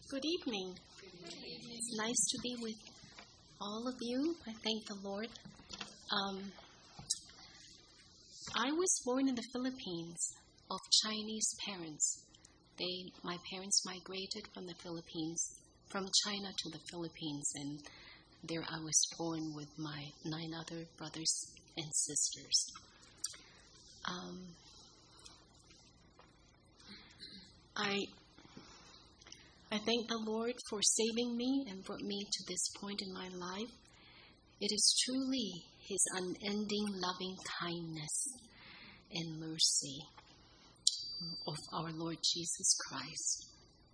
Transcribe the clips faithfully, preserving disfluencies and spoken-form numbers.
Good evening. It's nice to be with all of you. I thank the Lord. Um, I was born in the Philippines of Chinese parents. They, my parents migrated from the Philippines, from China to the Philippines, and there I was born with my nine other brothers and sisters. Um, I I thank the Lord for saving me and brought me to this point in my life. It is truly His unending loving kindness and mercy of our Lord Jesus Christ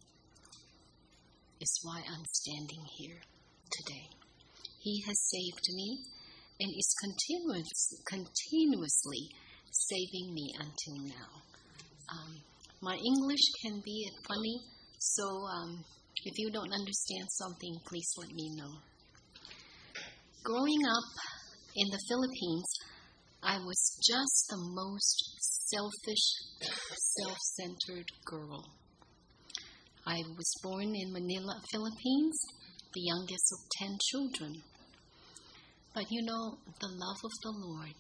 is why I'm standing here today. He has saved me and is continuous, continuously saving me until now. Um, my English can be funny. So, um, if you don't understand something, please let me know. Growing up in the Philippines, I was just the most selfish, self-centered girl. I was born in Manila, Philippines, the youngest of ten children. But you know, the love of the Lord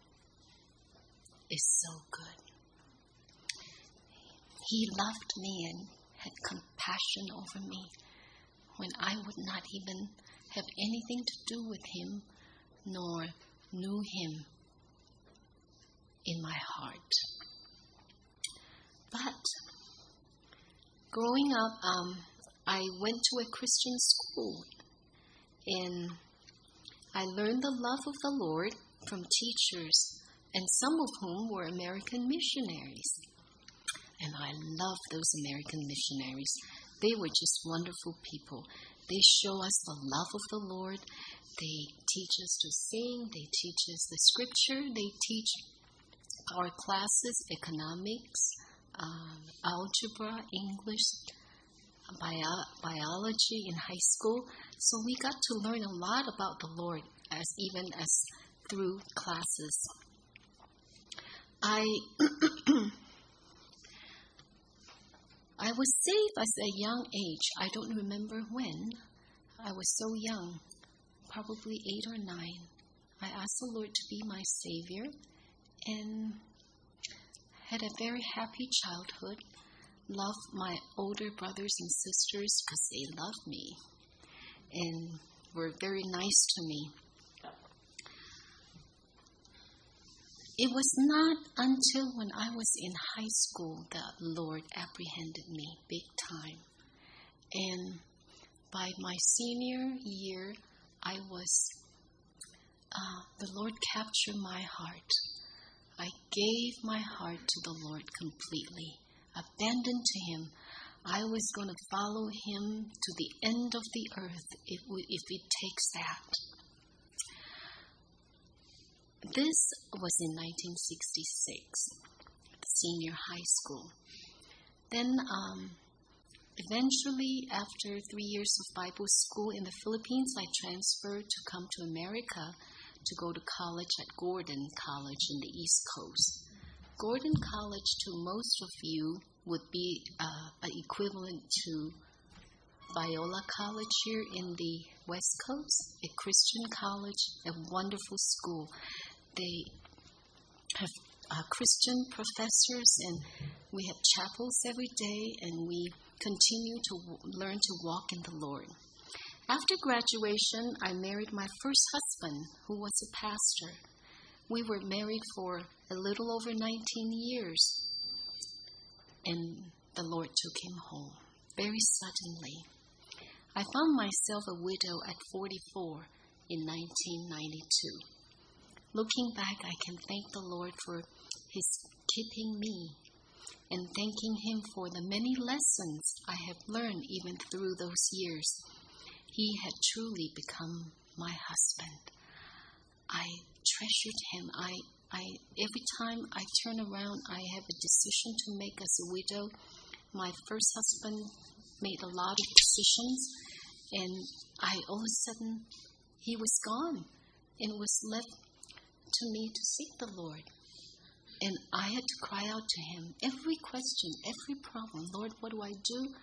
is so good. He loved me and had compassion over me when I would not even have anything to do with Him, nor knew Him in my heart. But growing up, um, I went to a Christian school, and I learned the love of the Lord from teachers, and some of whom were American missionaries. And I love those American missionaries. They were just wonderful people. They show us the love of the Lord. They teach us to sing. They teach us the scripture. They teach our classes, economics, um, algebra, English, bio- biology in high school. So we got to learn a lot about the Lord, as even as through classes. I... I was saved at a young age. I don't remember when. I was so young, probably eight or nine. I asked the Lord to be my Savior and had a very happy childhood. Loved my older brothers and sisters because they loved me and were very nice to me. It was not until when I was in high school that Lord apprehended me big time. And by my senior year, I was, uh, the Lord captured my heart. I gave my heart to the Lord completely, abandoned to Him. I was going to follow Him to the end of the earth if, if it takes that. This was in nineteen sixty-six, senior high school. Then, um, eventually, after three years of Bible school in the Philippines, I transferred to come to America to go to college at Gordon College in the East Coast. Gordon College, to most of you, would be uh, an equivalent to Biola College here in the West Coast, a Christian college, a wonderful school. They have uh, Christian professors, and we have chapels every day, and we continue to w- learn to walk in the Lord. After graduation, I married my first husband, who was a pastor. We were married for a little over nineteen years, and the Lord took him home very suddenly. I found myself a widow at forty-four in nineteen ninety-two. Looking back, I can thank the Lord for His keeping me and thanking Him for the many lessons I have learned even through those years. He had truly become my husband. I treasured Him. I, I, every time I turn around, I have a decision to make as a widow. My first husband made a lot of decisions, and I all of a sudden, he was gone, and was left to me to seek the Lord. And I had to cry out to Him. Every question, every problem, Lord, what do I do?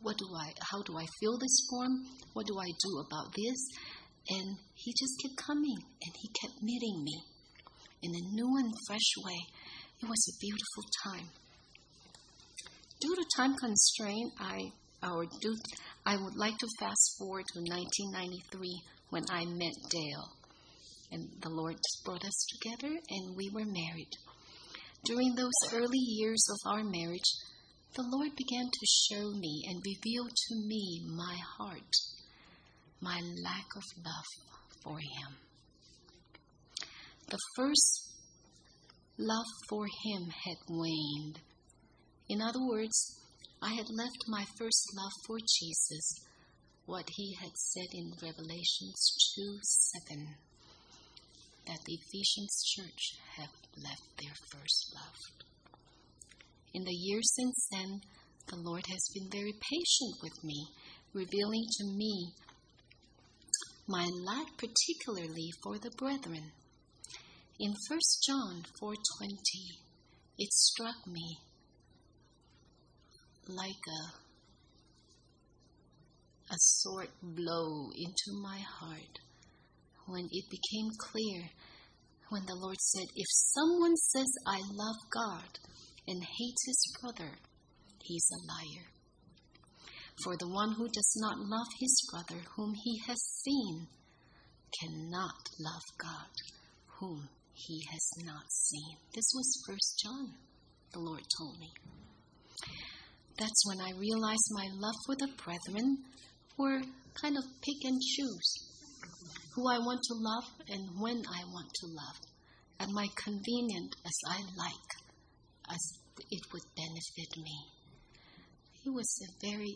what do I, how do I fill this form? What do I do about this? And he just kept coming, and he kept meeting me in a new and fresh way. It was a beautiful time. Due to time constraint, I or due, I would like to fast forward to nineteen ninety-three when I met Dale. And the Lord brought us together, and we were married. During those early years of our marriage, the Lord began to show me and reveal to me my heart, my lack of love for Him. The first love for Him had waned. In other words, I had left my first love for Jesus, what He had said in Revelations two seven, that the Ephesians church have left their first love. In the years since then, the Lord has been very patient with me, revealing to me my lack particularly for the brethren. In First John four twenty, it struck me like a, a sword blow into my heart when it became clear when the Lord said, if someone says, I love God and hates his brother, he's a liar. For the one who does not love his brother whom he has seen cannot love God whom he has not seen. This was First John, the Lord told me. That's when I realized my love for the brethren were kind of pick and choose who I want to love and when I want to love, at my convenience as I like, as it would benefit me. It was a very,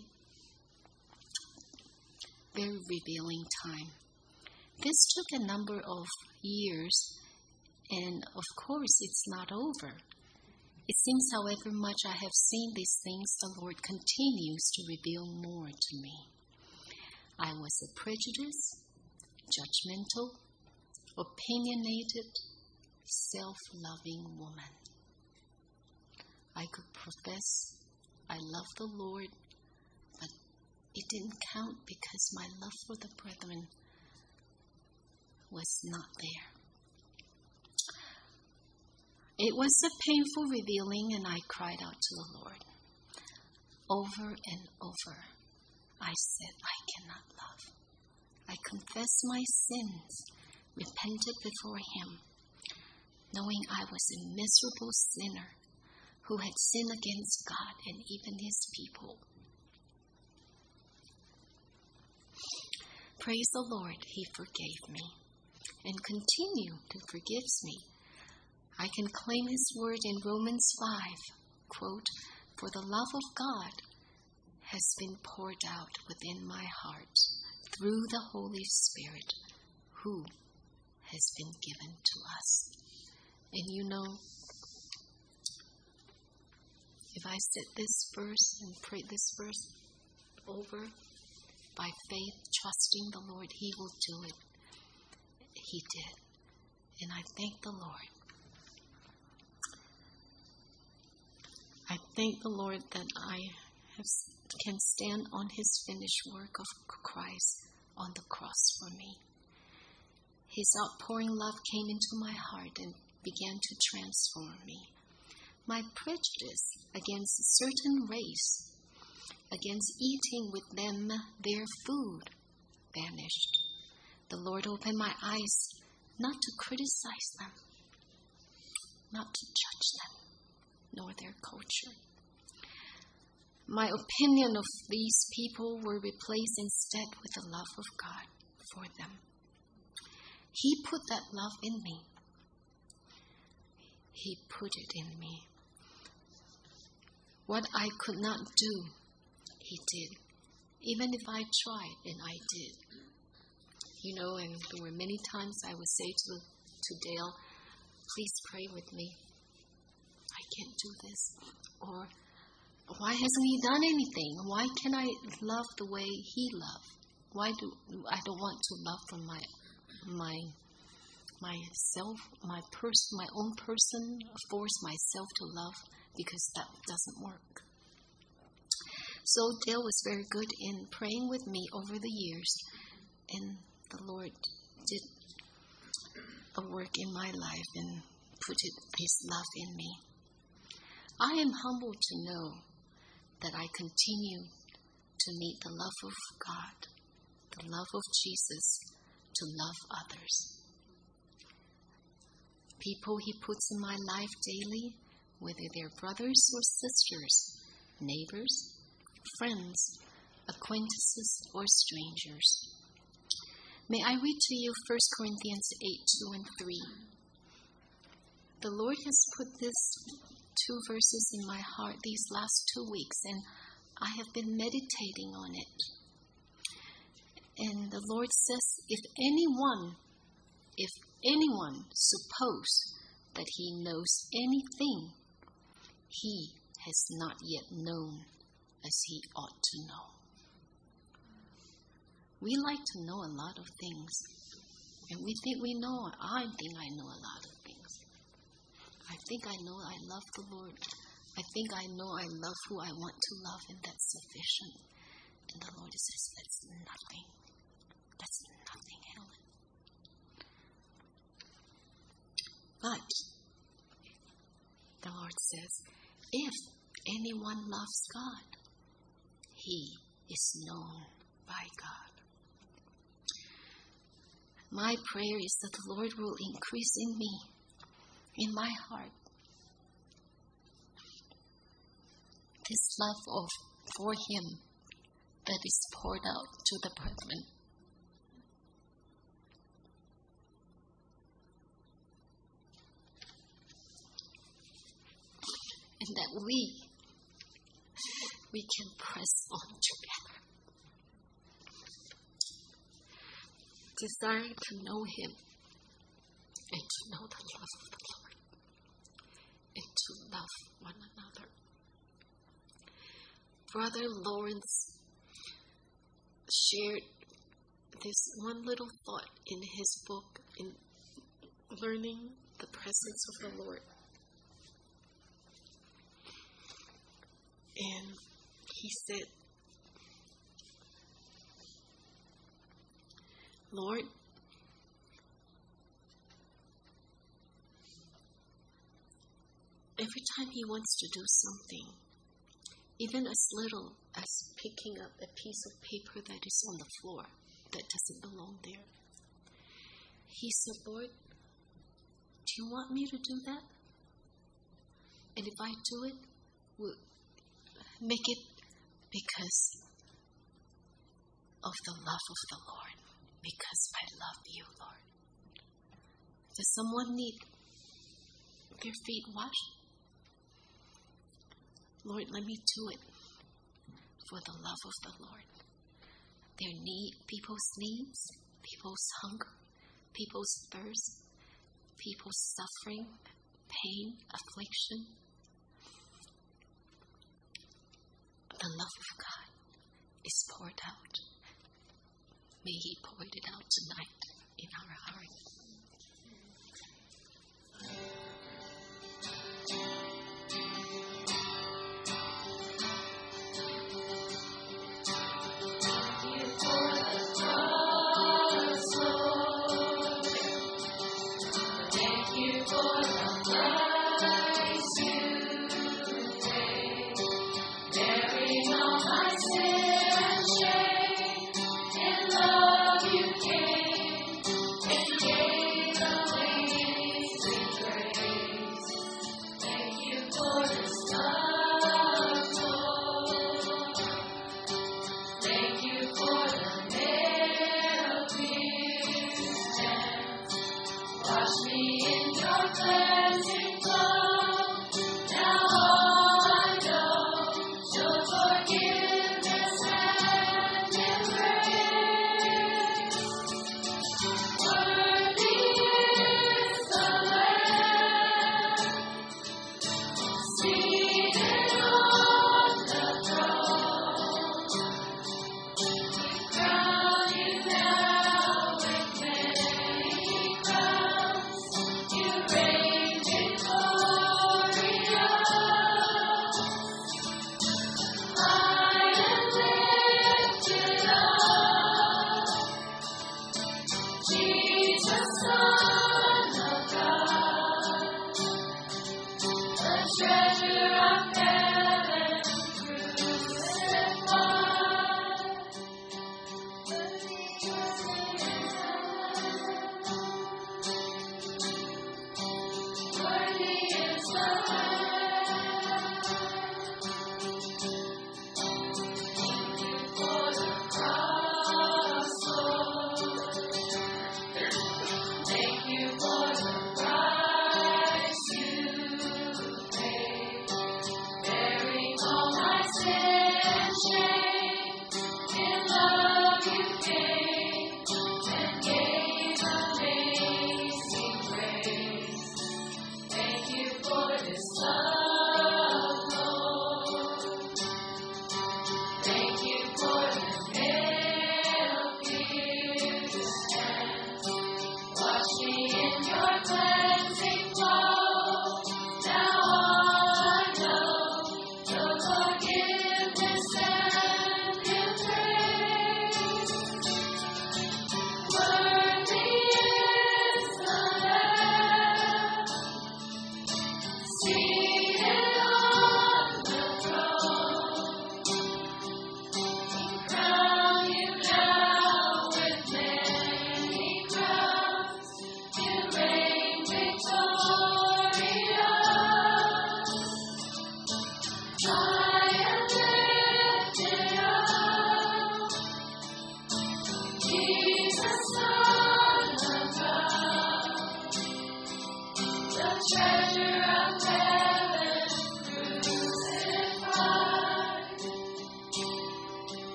very revealing time. This took a number of years, and of course it's not over. It seems however much I have seen these things, the Lord continues to reveal more to me. I was a prejudiced, judgmental, opinionated, self-loving woman. I could profess I love the Lord, but it didn't count because my love for the brethren was not there. It was a painful revealing, and I cried out to the Lord. Over and over, I said, I cannot love. I confessed my sins, repented before Him, knowing I was a miserable sinner who had sinned against God and even His people. Praise the Lord, He forgave me and continue to forgive me. I can claim His word in Romans five, quote, for the love of God has been poured out within my heart through the Holy Spirit who has been given to us. And you know, if I said this verse and prayed this verse over by faith, trusting the Lord, He will do it. He did. And I thank the Lord. I thank the Lord that I have, can stand on His finished work of Christ on the cross for me. His outpouring love came into my heart and began to transform me. My prejudice against a certain race, against eating with them their food, vanished. The Lord opened my eyes not to criticize them, not to judge them, nor their culture. My opinion of these people were replaced instead with the love of God for them. He put that love in me. He put it in me. What I could not do, He did. Even if I tried, and I did. You know, and there were many times I would say to, to Dale, please pray with me. I can't do this. Or, why hasn't He done anything? Why can't I love the way He loved? Why do I don't want to love from my my myself, my person, my own person, force myself to love because that doesn't work. So Dale was very good in praying with me over the years, and the Lord did a work in my life and put it, His love in me. I am humbled to know that I continue to need the love of God, the love of Jesus, to love others. People He puts in my life daily, whether they're brothers or sisters, neighbors, friends, acquaintances, or strangers. May I read to you First Corinthians eight, two and three. The Lord has put these two verses in my heart these last two weeks, and I have been meditating on it. And the Lord says, if anyone, if anyone suppose that he knows anything, he has not yet known as he ought to know. We like to know a lot of things, and we think we know, I think I know a lot of things. I think I know I love the Lord. I think I know I love who I want to love, and that's sufficient. And the Lord says, that's nothing. That's nothing, Helen. But the Lord says, if anyone loves God, he is known by God. My prayer is that the Lord will increase in me, in my heart, this love of for Him that is poured out to the brethren. And that we, we can press on together, desiring to know Him and to know the love of the Lord and to love one another. Brother Lawrence shared this one little thought in his book, in Learning the Presence of the Lord. And he said, Lord, every time He wants to do something, even as little as picking up a piece of paper that is on the floor that doesn't belong there, He said, Lord, do you want me to do that? And if I do it, will make it because of the love of the Lord, because I love you, Lord. Does someone need their feet washed? Lord, let me do it for the love of the Lord. Their need, people's needs, people's hunger, people's thirst, people's suffering, pain, affliction. The love of God is poured out. May He pour it out tonight in our hearts. Praise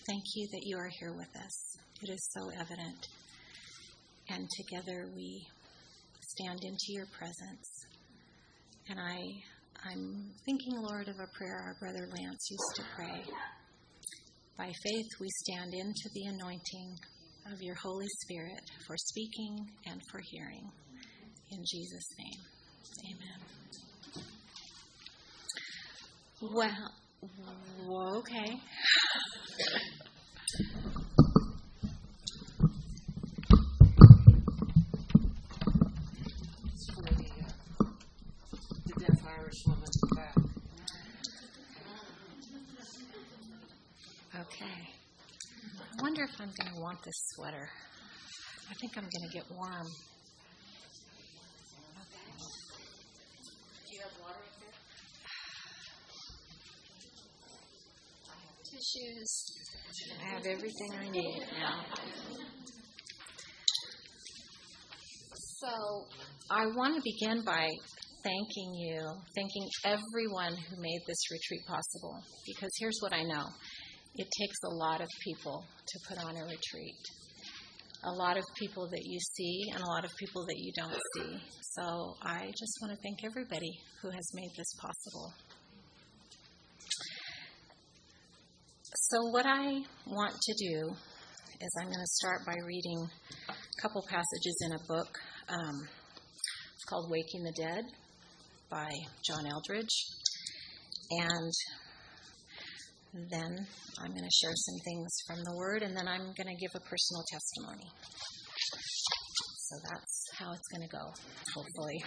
thank you that you are here with us. It is so evident. And together we stand into your presence. And I, I'm thinking, Lord, of a prayer our brother Lance used to pray. By faith we stand into the anointing of your Holy Spirit for speaking and for hearing. In Jesus' name, amen. Well, okay. The deaf Irish woman back. Okay. I wonder if I'm going to want this sweater. I think I'm going to get warm. Okay. Do you have water up there? I have tissues. I have everything I need now. So I want to begin by thanking you, thanking everyone who made this retreat possible. Because here's what I know. It takes a lot of people to put on a retreat. A lot of people that you see and a lot of people that you don't see. So I just want to thank everybody who has made this possible. So what I want to do is I'm going to start by reading a couple passages in a book. Um, it's called Waking the Dead by John Eldredge. And then I'm going to share some things from the Word, and then I'm going to give a personal testimony. So that's how it's going to go, hopefully.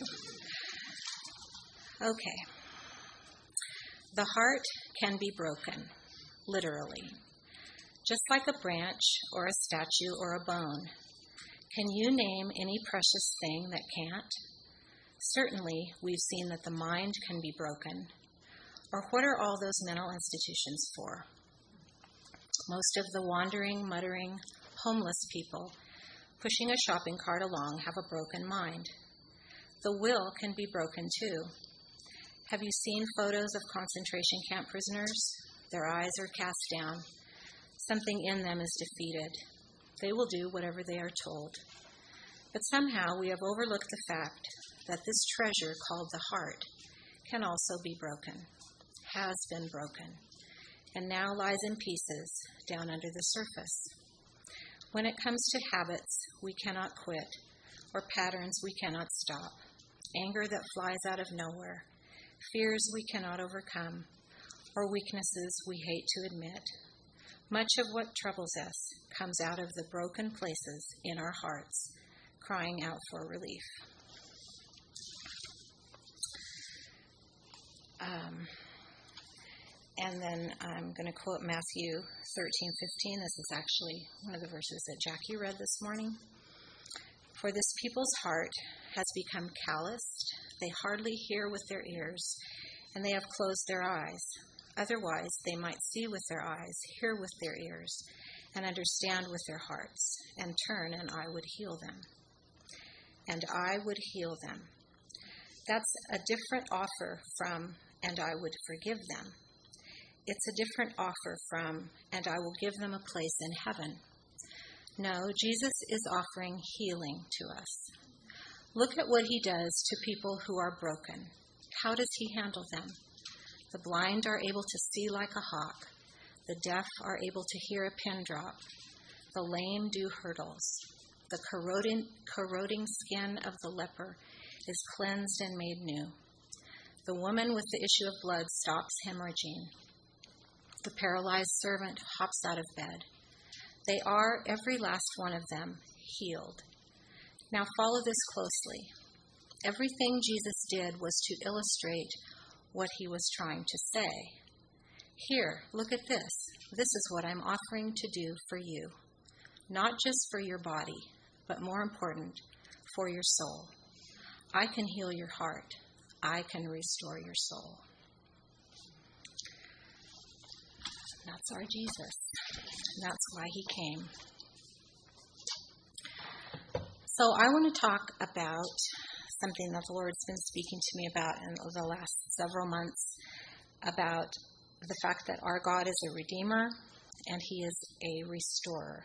Okay. The heart can be broken, literally. Just like a branch or a statue or a bone. Can you name any precious thing that can't? Certainly, we've seen that the mind can be broken. Or what are all those mental institutions for? Most of the wandering, muttering, homeless people pushing a shopping cart along have a broken mind. The will can be broken too. Have you seen photos of concentration camp prisoners? Their eyes are cast down. Something in them is defeated. They will do whatever they are told. But somehow we have overlooked the fact that this treasure called the heart can also be broken. Has been broken, and now lies in pieces down under the surface. When it comes to habits we cannot quit, or patterns we cannot stop, anger that flies out of nowhere, fears we cannot overcome, or weaknesses we hate to admit, much of what troubles us comes out of the broken places in our hearts, crying out for relief. Um... And then I'm going to quote Matthew thirteen fifteen. This is actually one of the verses that Jackie read this morning. For this people's heart has become calloused. They hardly hear with their ears, and they have closed their eyes. Otherwise, they might see with their eyes, hear with their ears, and understand with their hearts, and turn, and I would heal them. And I would heal them. That's a different offer from, and I would forgive them. It's a different offer from, and I will give them a place in heaven. No, Jesus is offering healing to us. Look at what he does to people who are broken. How does he handle them? The blind are able to see like a hawk. The deaf are able to hear a pin drop. The lame do hurdles. The corroding, corroding skin of the leper is cleansed and made new. The woman with the issue of blood stops hemorrhaging. The paralyzed servant hops out of bed. They are, every last one of them, healed. Now follow this closely. Everything Jesus did was to illustrate what he was trying to say. Here, look at this. This is what I'm offering to do for you. Not just for your body, but more important, for your soul. I can heal your heart. I can restore your soul. That's our Jesus. That's why he came. So I want to talk about something that the Lord's been speaking to me about in the last several months, about the fact that our God is a redeemer and he is a restorer.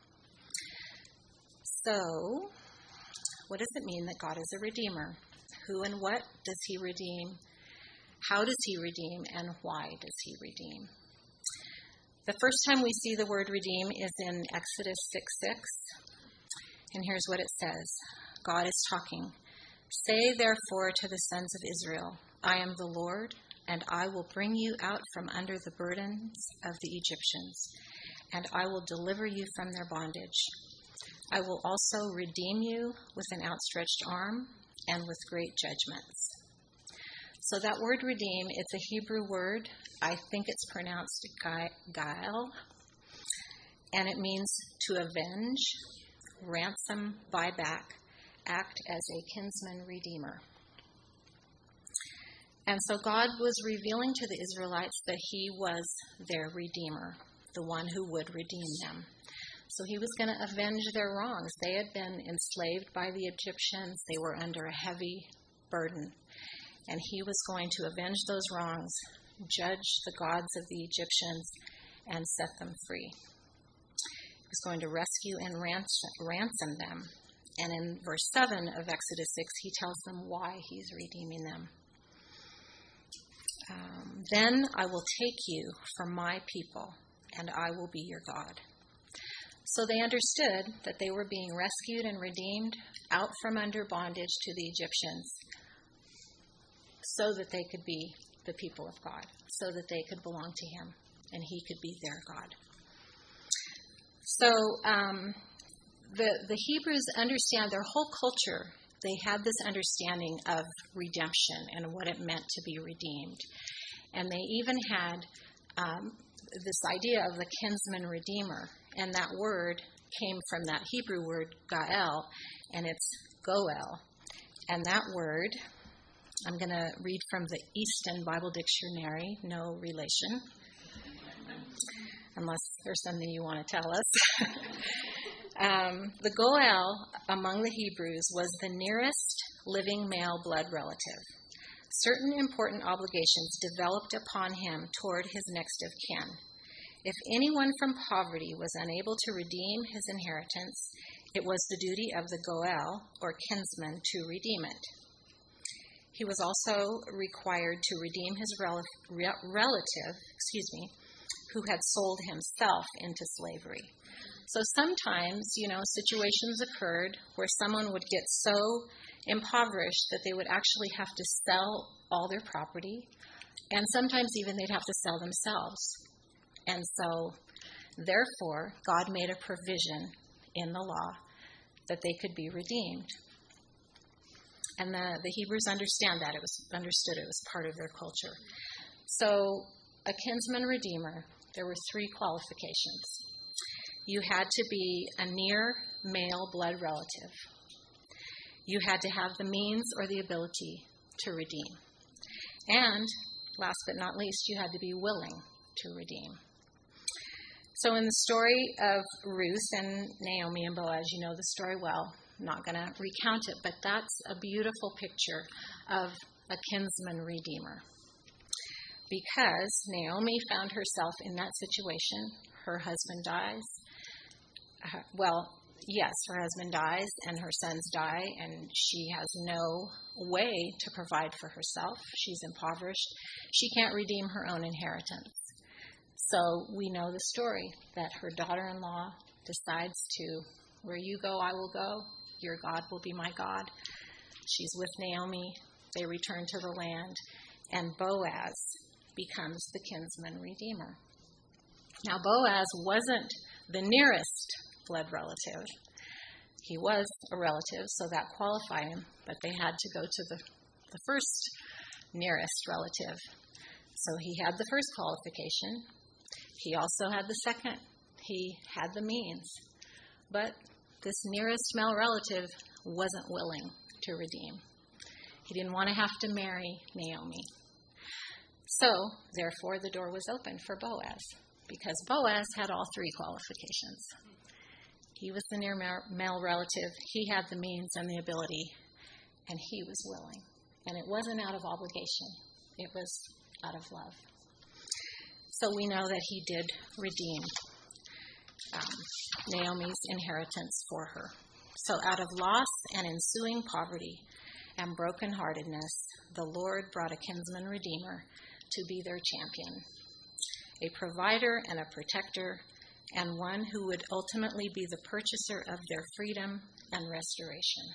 So, what does it mean that God is a redeemer? Who and what does he redeem? How does he redeem, and why does he redeem? The first time we see the word redeem is in Exodus six six, and here's what it says. God is talking. Say therefore to the sons of Israel, I am the Lord, and I will bring you out from under the burdens of the Egyptians, and I will deliver you from their bondage. I will also redeem you with an outstretched arm and with great judgments. So that word redeem, it's a Hebrew word. I think it's pronounced gael, and it means to avenge, ransom, buy back, act as a kinsman redeemer. And so God was revealing to the Israelites that he was their redeemer, the one who would redeem them. So he was going to avenge their wrongs. They had been enslaved by the Egyptians. They were under a heavy burden. And he was going to avenge those wrongs, judge the gods of the Egyptians, and set them free. He was going to rescue and ransom, ransom them. And in verse seven of Exodus six, he tells them why he's redeeming them. Um, then I will take you for my people, and I will be your God. So they understood that they were being rescued and redeemed out from under bondage to the Egyptians so that they could be the people of God, so that they could belong to him, and he could be their God. So um, the, the Hebrews understand their whole culture. They had this understanding of redemption and what it meant to be redeemed. And they even had um, this idea of the kinsman redeemer. And that word came from that Hebrew word, gael, and it's goel. And that word, I'm going to read from the Easton Bible Dictionary, no relation, unless there's something you want to tell us. um, the goel among the Hebrews was the nearest living male blood relative. Certain important obligations developed upon him toward his next of kin. If anyone from poverty was unable to redeem his inheritance, it was the duty of the goel, or kinsman, to redeem it. He was also required to redeem his rel- re- relative, excuse me, who had sold himself into slavery. So sometimes, you know, situations occurred where someone would get so impoverished that they would actually have to sell all their property, and sometimes even they'd have to sell themselves. And so, therefore, God made a provision in the law that they could be redeemed. And the, the Hebrews understand that. It was understood it was part of their culture. So, a kinsman redeemer, there were three qualifications. You had to be a near male blood relative. You had to have the means or the ability to redeem. And, last but not least, you had to be willing to redeem. So in the story of Ruth and Naomi and Boaz, you know the story well. I'm not going to recount it, but that's a beautiful picture of a kinsman redeemer. Because Naomi found herself in that situation. Her husband dies. Uh, well, yes, her husband dies and her sons die, and she has no way to provide for herself. She's impoverished. She can't redeem her own inheritance. So we know the story that her daughter-in-law decides to, where you go, I will go. Your God will be my God. She's with Naomi. They return to the land, and Boaz becomes the kinsman redeemer. Now, Boaz wasn't the nearest blood relative. He was a relative, so that qualified him, but they had to go to the, the first nearest relative. So he had the first qualification. He also had the second. He had the means. But this nearest male relative wasn't willing to redeem. He didn't want to have to marry Naomi. So, therefore, the door was open for Boaz, because Boaz had all three qualifications. He was the near male relative. He had the means and the ability, and he was willing. And it wasn't out of obligation. It was out of love. So we know that he did redeem um, Naomi's inheritance for her. So out of loss and ensuing poverty and brokenheartedness, the Lord brought a kinsman redeemer to be their champion, a provider and a protector, and one who would ultimately be the purchaser of their freedom and restoration.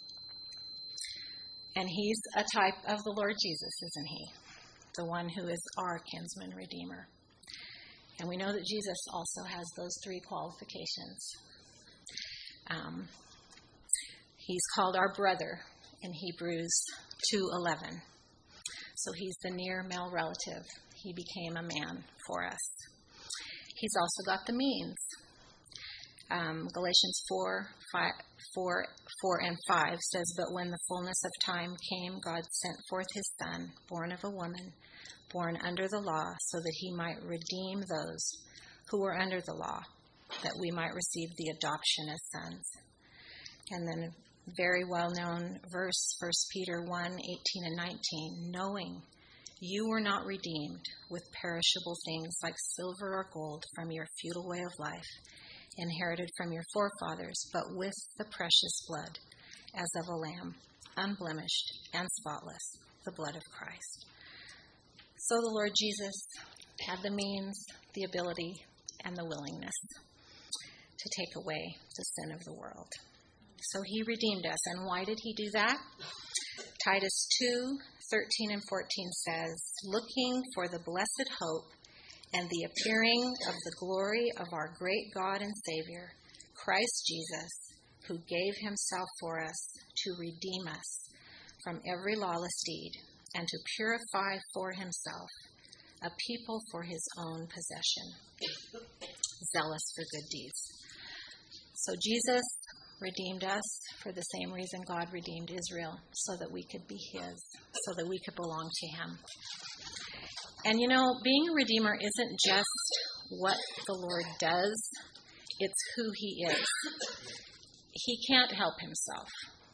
And he's a type of the Lord Jesus, isn't he? The one who is our kinsman redeemer. And we know that Jesus also has those three qualifications. Um, he's called our brother in Hebrews two eleven. So he's the near male relative. He became a man for us. He's also got the means. Um, Galatians four, five, four, four and five says, "But when the fullness of time came, God sent forth his Son, born of a woman, born under the law, so that he might redeem those who were under the law, that we might receive the adoption as sons." And then a very well-known verse, First Peter one, eighteen and nineteen, "Knowing you were not redeemed with perishable things like silver or gold from your futile way of life, inherited from your forefathers, but with the precious blood, as of a lamb, unblemished and spotless, the blood of Christ." So the Lord Jesus had the means, the ability, and the willingness to take away the sin of the world. So he redeemed us. And why did he do that? Titus two, thirteen and fourteen says, "Looking for the blessed hope and the appearing of the glory of our great God and Savior, Christ Jesus, who gave himself for us to redeem us from every lawless deed and to purify for himself a people for his own possession, zealous for good deeds." So Jesus redeemed us for the same reason God redeemed Israel, so that we could be his, so that we could belong to him. And you know, being a redeemer isn't just what the Lord does, it's who he is. He can't help himself.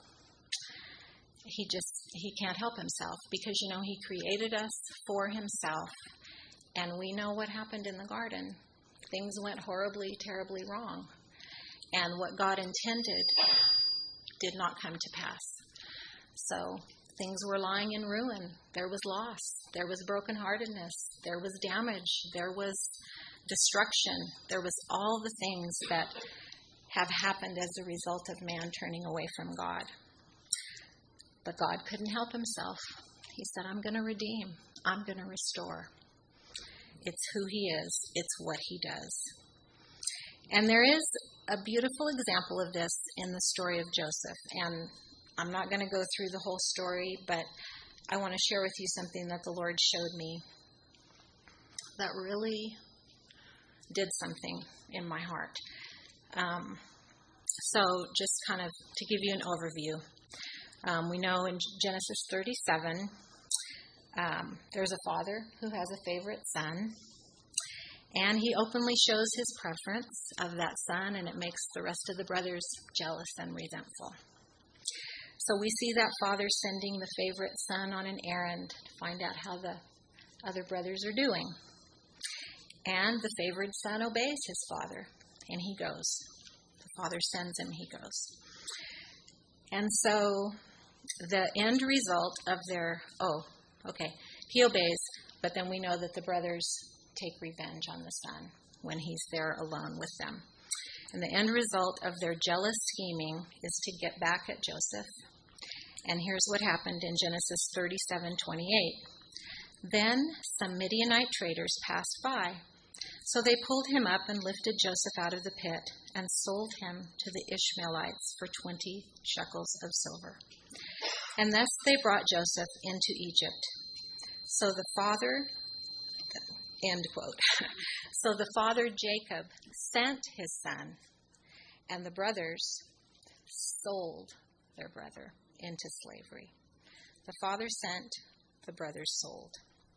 He just, he can't help himself because, you know, he created us for himself. And we know what happened in the garden. Things went horribly, terribly wrong. And what God intended did not come to pass. So things were lying in ruin. There was loss. There was brokenheartedness. There was damage. There was destruction. There was all the things that have happened as a result of man turning away from God. But God couldn't help himself. He said, "I'm going to redeem. I'm going to restore." It's who he is. It's what he does. And there is a beautiful example of this in the story of Joseph. And I'm not going to go through the whole story, but I want to share with you something that the Lord showed me that really did something in my heart. Um, so just kind of to give you an overview. Um, we know in Genesis thirty-seven, um, there's a father who has a favorite son. And he openly shows his preference of that son, and it makes the rest of the brothers jealous and resentful. So we see that father sending the favorite son on an errand to find out how the other brothers are doing. And the favored son obeys his father, and he goes. The father sends him, he goes. And so the end result of their, oh, okay, he obeys, but then we know that the brothers take revenge on the son when he's there alone with them. And the end result of their jealous scheming is to get back at Joseph. And here's what happened in Genesis thirty-seven twenty-eight. Then some Midianite traders passed by. So they pulled him up and lifted Joseph out of the pit and sold him to the Ishmaelites for twenty shekels of silver. And thus they brought Joseph into Egypt. So the father... End quote. So the father Jacob sent his son, and the brothers sold their brother into slavery. The father sent, the brothers sold.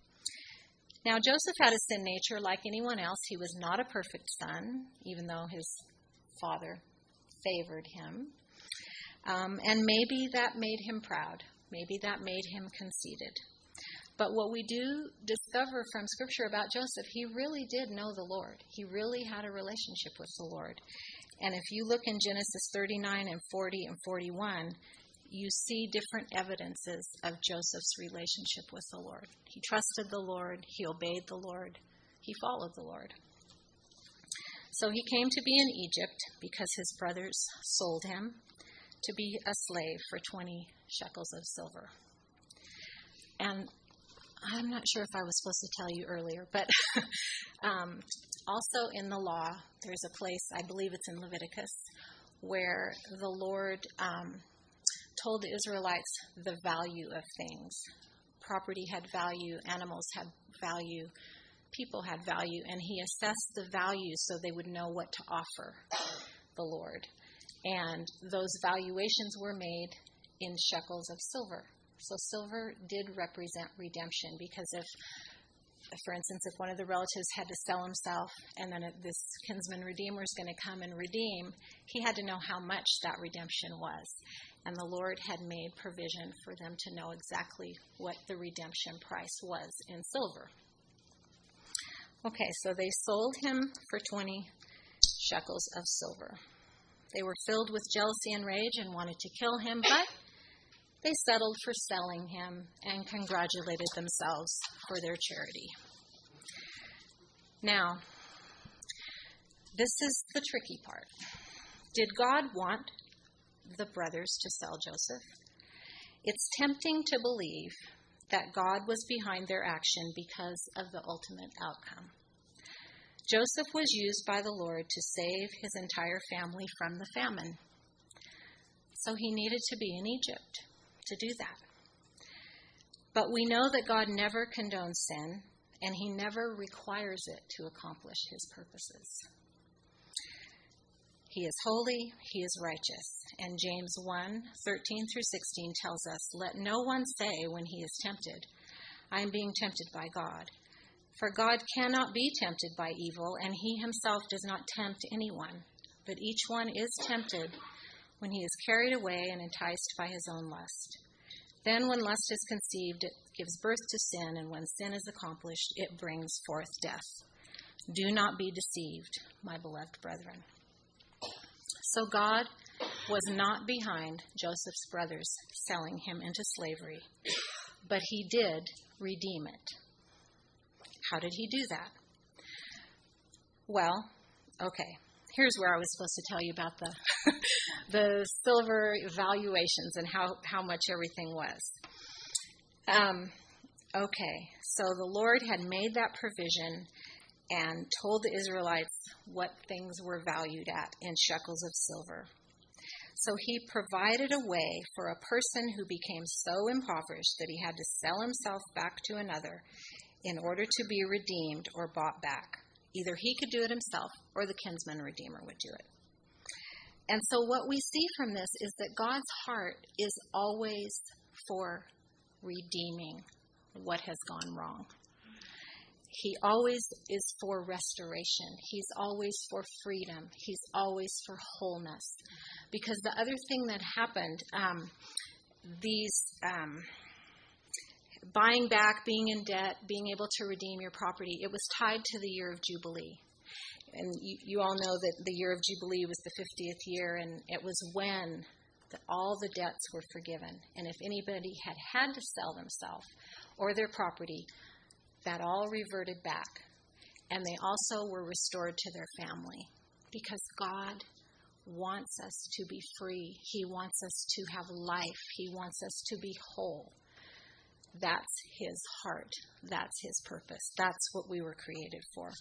Now Joseph had a sin nature like anyone else. He was not a perfect son, even though his father favored him. Um, and maybe that made him proud. Maybe that made him conceited. But what we do discover from Scripture about Joseph, he really did know the Lord. He really had a relationship with the Lord. And if you look in Genesis thirty-nine and forty and forty-one, you see different evidences of Joseph's relationship with the Lord. He trusted the Lord. He obeyed the Lord. He followed the Lord. So he came to be in Egypt because his brothers sold him to be a slave for twenty shekels of silver. And I'm not sure if I was supposed to tell you earlier, but um, also in the law, there's a place, I believe it's in Leviticus, where the Lord um, told the Israelites the value of things. Property had value, animals had value, people had value, and he assessed the value so they would know what to offer the Lord. And those valuations were made in shekels of silver. So silver did represent redemption, because if, for instance, if one of the relatives had to sell himself and then this kinsman redeemer is going to come and redeem, he had to know how much that redemption was. And the Lord had made provision for them to know exactly what the redemption price was in silver. Okay, so they sold him for twenty shekels of silver. They were filled with jealousy and rage and wanted to kill him, but they settled for selling him and congratulated themselves for their charity. Now, this is the tricky part. Did God want the brothers to sell Joseph? It's tempting to believe that God was behind their action because of the ultimate outcome. Joseph was used by the Lord to save his entire family from the famine. So he needed to be in Egypt to do that. But we know that God never condones sin, and he never requires it to accomplish his purposes. He is holy, he is righteous. And James one, thirteen through sixteen tells us, "Let no one say when he is tempted, I am being tempted by God. For God cannot be tempted by evil, and he himself does not tempt anyone. But each one is tempted when he is carried away and enticed by his own lust. Then when lust is conceived, it gives birth to sin, and when sin is accomplished, it brings forth death. Do not be deceived, my beloved brethren." So God was not behind Joseph's brothers selling him into slavery, but he did redeem it. How did he do that? Well, okay, here's where I was supposed to tell you about the the silver valuations and how, how much everything was. Um, okay, so the Lord had made that provision and told the Israelites what things were valued at in shekels of silver. So he provided a way for a person who became so impoverished that he had to sell himself back to another in order to be redeemed or bought back. Either he could do it himself or the kinsman redeemer would do it. And so what we see from this is that God's heart is always for redeeming what has gone wrong. He always is for restoration. He's always for freedom. He's always for wholeness. Because the other thing that happened, um, these um, buying back, being in debt, being able to redeem your property, it was tied to the year of Jubilee. And you, you all know that the year of Jubilee was the fiftieth year, and it was when the, all the debts were forgiven. And if anybody had had to sell themselves or their property, that all reverted back. And they also were restored to their family, because God wants us to be free. He wants us to have life. He wants us to be whole. That's his heart. That's his purpose. That's what we were created for.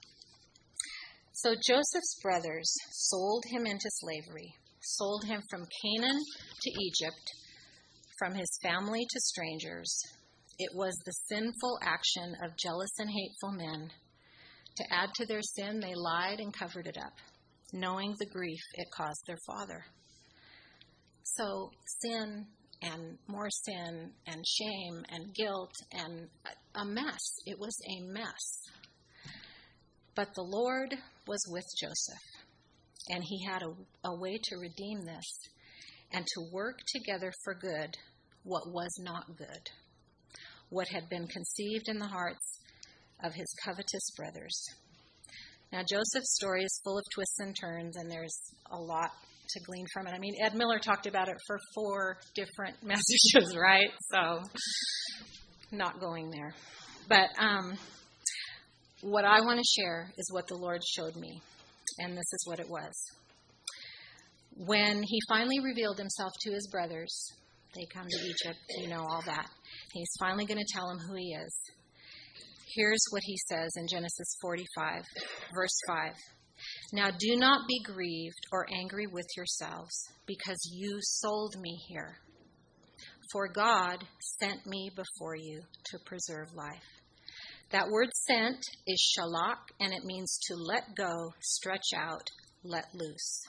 So Joseph's brothers sold him into slavery, sold him from Canaan to Egypt, from his family to strangers. It was the sinful action of jealous and hateful men. To add to their sin, they lied and covered it up, knowing the grief it caused their father. So sin and more sin and shame and guilt and a mess. It was a mess. But the Lord was with Joseph, and he had a, a way to redeem this and to work together for good what was not good. what had been conceived in the hearts of his covetous brothers. Now, Joseph's story is full of twists and turns, and there's a lot to glean from it. I mean, Ed Miller talked about it for four different messages, right? So, not going there. But um, what I want to share is what the Lord showed me, and this is what it was. When he finally revealed himself to his brothers, they come to Egypt, you know, all that. He's finally going to tell them who he is. Here's what he says in Genesis forty-five, verse five. Now do not be grieved or angry with yourselves, because you sold me here. For God sent me before you to preserve life. That word sent is shalach, and it means to let go, stretch out, let loose.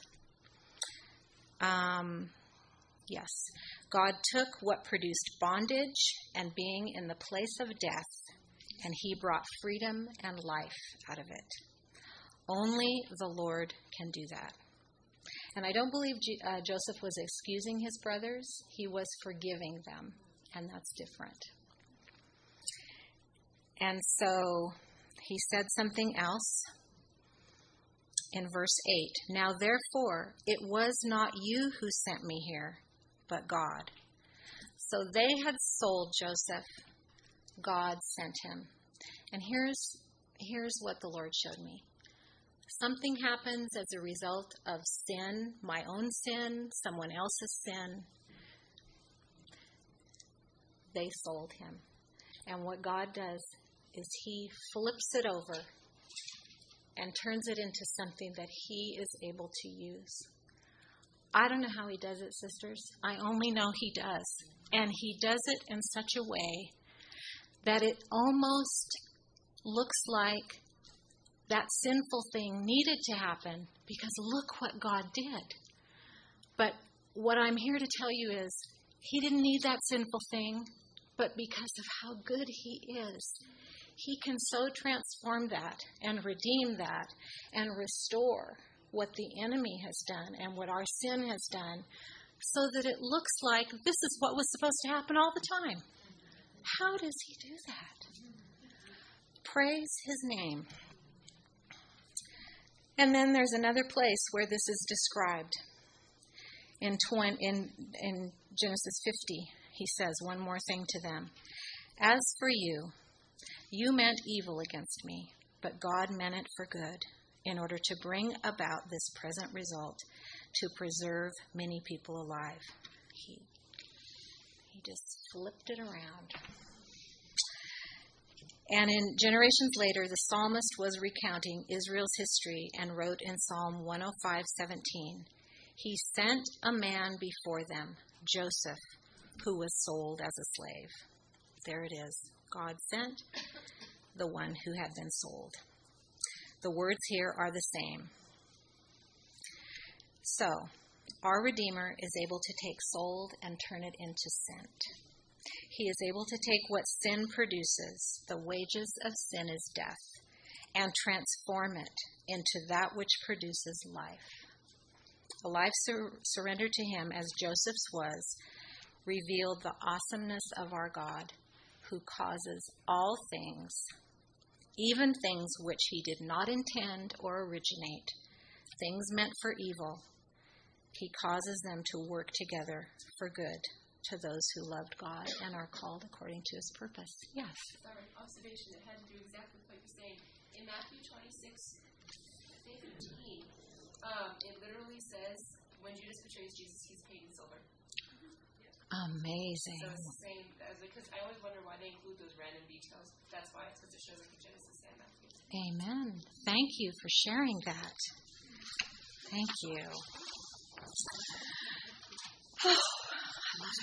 Um, yes, God took what produced bondage and being in the place of death, and he brought freedom and life out of it. Only the Lord can do that. And I don't believe G- uh, Joseph was excusing his brothers. He was forgiving them, and that's different. And so he said something else in verse eight. Now therefore, it was not you who sent me here, but God. So they had sold Joseph. God sent him. And here's here's what the Lord showed me. Something happens as a result of sin, my own sin, someone else's sin. They sold him. And what God does is he flips it over and turns it into something that he is able to use. I don't know how he does it, sisters. I only know he does. And he does it in such a way that it almost looks like that sinful thing needed to happen, because look what God did. But what I'm here to tell you is he didn't need that sinful thing, but because of how good he is, he can so transform that and redeem that and restore what the enemy has done and what our sin has done, so that it looks like this is what was supposed to happen all the time. How does he do that? Praise his name. And then there's another place where this is described. In, twenty, in, in Genesis fifty, he says one more thing to them. As for you, you meant evil against me, but God meant it for good, in order to bring about this present result, to preserve many people alive. He, he just flipped it around. And in generations later, the psalmist was recounting Israel's history and wrote in Psalm one oh five seventeen, he sent a man before them, Joseph, who was sold as a slave. There it is. God sent the one who had been sold. The words here are the same. So, our Redeemer is able to take sold and turn it into sent. He is able to take what sin produces, the wages of sin is death, and transform it into that which produces life. A life sur- surrendered to him, as Joseph's was, revealed the awesomeness of our God, who causes all things, even things which he did not intend or originate, things meant for evil, he causes them to work together for good to those who loved God and are called according to his purpose. Yes? Sorry, observation that had to do exactly with what you're saying. In Matthew twenty-six fifteen, um, it literally says, when Judas betrays Jesus, he's paid in silver. Amazing. So it's the same, as, because I always wonder why they include those random details. That's why, it's because it shows up in Genesis and Matthew. Amen. Thank you for sharing that. Thank you. I love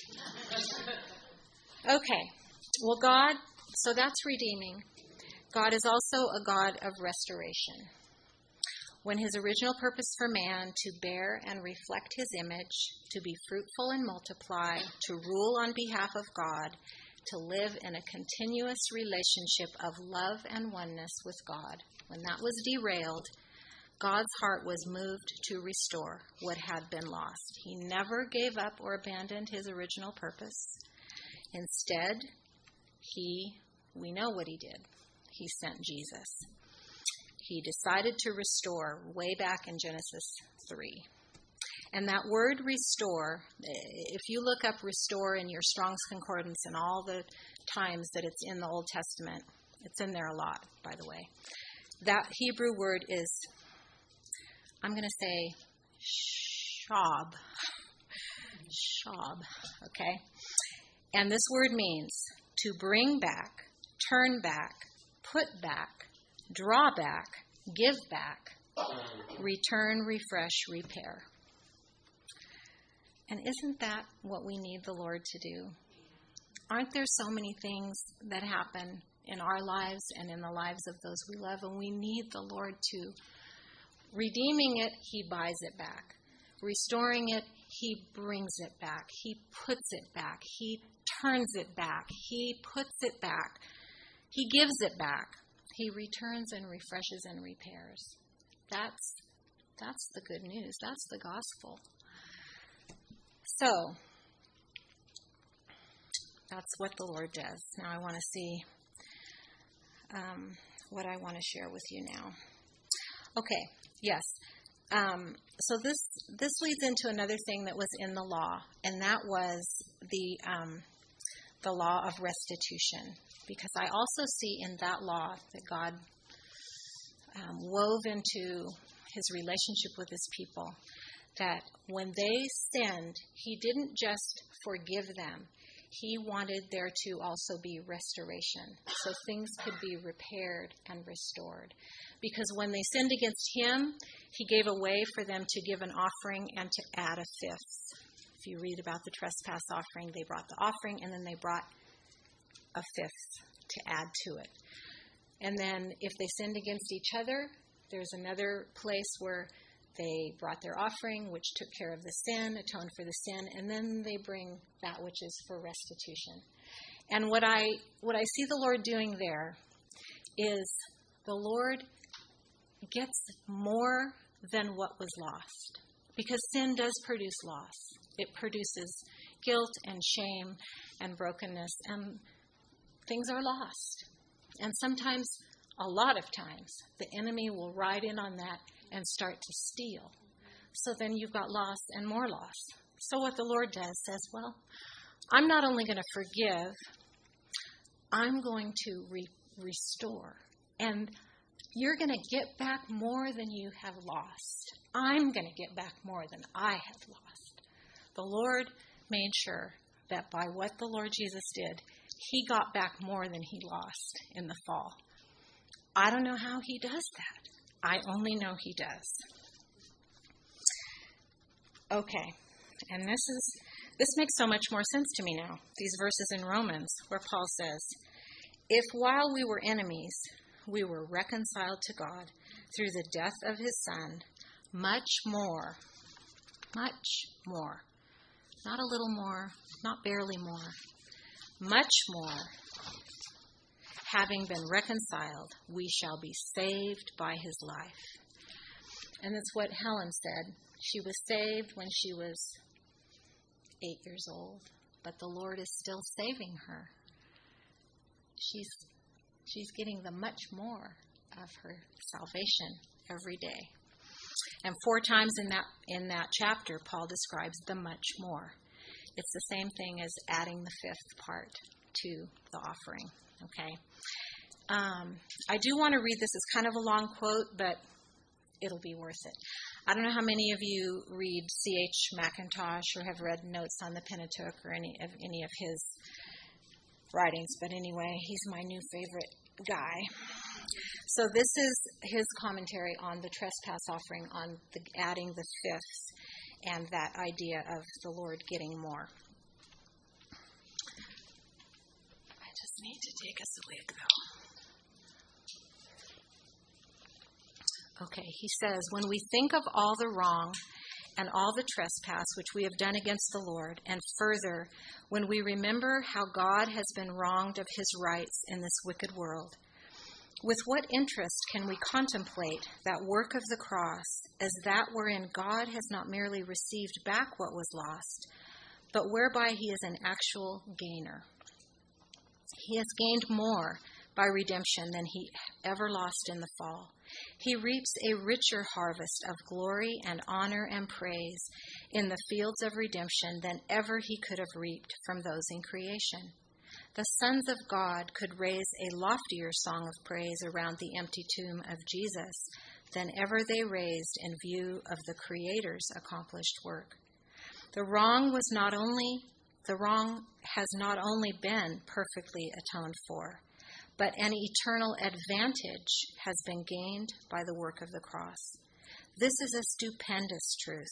it. Okay. Well, God, so that's redeeming. God is also a God of restoration. When his original purpose for man, to bear and reflect his image, to be fruitful and multiply, to rule on behalf of God, to live in a continuous relationship of love and oneness with God, when that was derailed, God's heart was moved to restore what had been lost. He never gave up or abandoned his original purpose. Instead, He, we know what he did. He sent Jesus. He decided to restore way back in Genesis three. And that word restore, if you look up restore in your Strong's Concordance and all the times that it's in the Old Testament, it's in there a lot, by the way. That Hebrew word is, I'm going to say, shab. Shab, okay? And this word means to bring back, turn back, put back, draw back, give back, return, refresh, repair. And isn't that what we need the Lord to do? Aren't there so many things that happen in our lives and in the lives of those we love, and we need the Lord to, redeeming it, he buys it back. Restoring it, he brings it back. He puts it back. He turns it back. He puts it back. He gives it back. He returns and refreshes and repairs. That's, that's the good news. That's the gospel. So, that's what the Lord does. Now I want to see um, what I want to share with you now. Okay, yes. Um, so this this leads into another thing that was in the law, and that was the um, the law of restitution. Because I also see in that law that God um, wove into his relationship with his people, that when they sinned, he didn't just forgive them. He wanted there to also be restoration, so things could be repaired and restored. Because when they sinned against him, he gave a way for them to give an offering and to add a fifth. If you read about the trespass offering, they brought the offering and then they brought a fifth to add to it. And then if they sinned against each other, there's another place where they brought their offering, which took care of the sin, atoned for the sin, and then they bring that which is for restitution. And what I what I see the Lord doing there is the Lord gets more than what was lost. Because sin does produce loss. It produces guilt and shame and brokenness, and things are lost. And sometimes, a lot of times, the enemy will ride in on that and start to steal. So then you've got loss and more loss. So what the Lord does says, well, I'm not only going to forgive, I'm going to re- restore. And you're going to get back more than you have lost. I'm going to get back more than I have lost. The Lord made sure that by what the Lord Jesus did, he got back more than he lost in the fall. I don't know how he does that. I only know he does. Okay, and this is this makes so much more sense to me now. These verses in Romans where Paul says, "If while we were enemies, we were reconciled to God through the death of his Son, much more, much more, not a little more, not barely more, much more, having been reconciled, we shall be saved by his life." And that's what Helen said. She was saved when she was eight years old, but the Lord is still saving her. She's she's getting the much more of her salvation every day. And four times in that in that chapter, Paul describes the much more. It's the same thing as adding the fifth part to the offering. Okay. Um, I do want to read this. It's kind of a long quote, but it'll be worth it. I don't know how many of you read C H Mackintosh or have read notes on the Pentateuch or any of any of his writings, but anyway, he's my new favorite guy. So this is his commentary on the trespass offering, on the adding the fifth, and that idea of the Lord getting more. I just need to take a swig, though. Okay, he says, "When we think of all the wrong and all the trespass which we have done against the Lord, and further, when we remember how God has been wronged of his rights in this wicked world, with what interest can we contemplate that work of the cross as that wherein God has not merely received back what was lost, but whereby he is an actual gainer? He has gained more by redemption than he ever lost in the fall. He reaps a richer harvest of glory and honor and praise in the fields of redemption than ever he could have reaped from those in creation. The sons of God could raise a loftier song of praise around the empty tomb of Jesus than ever they raised in view of the Creator's accomplished work. The wrong was not only the wrong has not only been perfectly atoned for, but an eternal advantage has been gained by the work of the cross. This is a stupendous truth.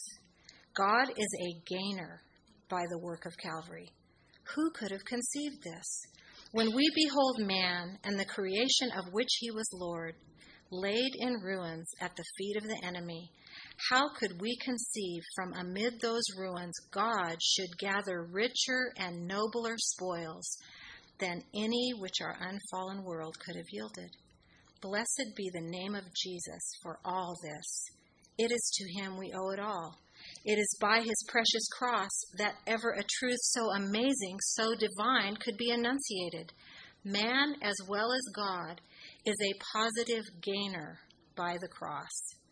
God is a gainer by the work of Calvary. Who could have conceived this? When we behold man and the creation of which he was Lord, laid in ruins at the feet of the enemy, how could we conceive from amid those ruins God should gather richer and nobler spoils than any which our unfallen world could have yielded? Blessed be the name of Jesus for all this. It is to him we owe it all. It is by his precious cross that ever a truth so amazing, so divine, could be enunciated. Man, as well as God, is a positive gainer by the cross.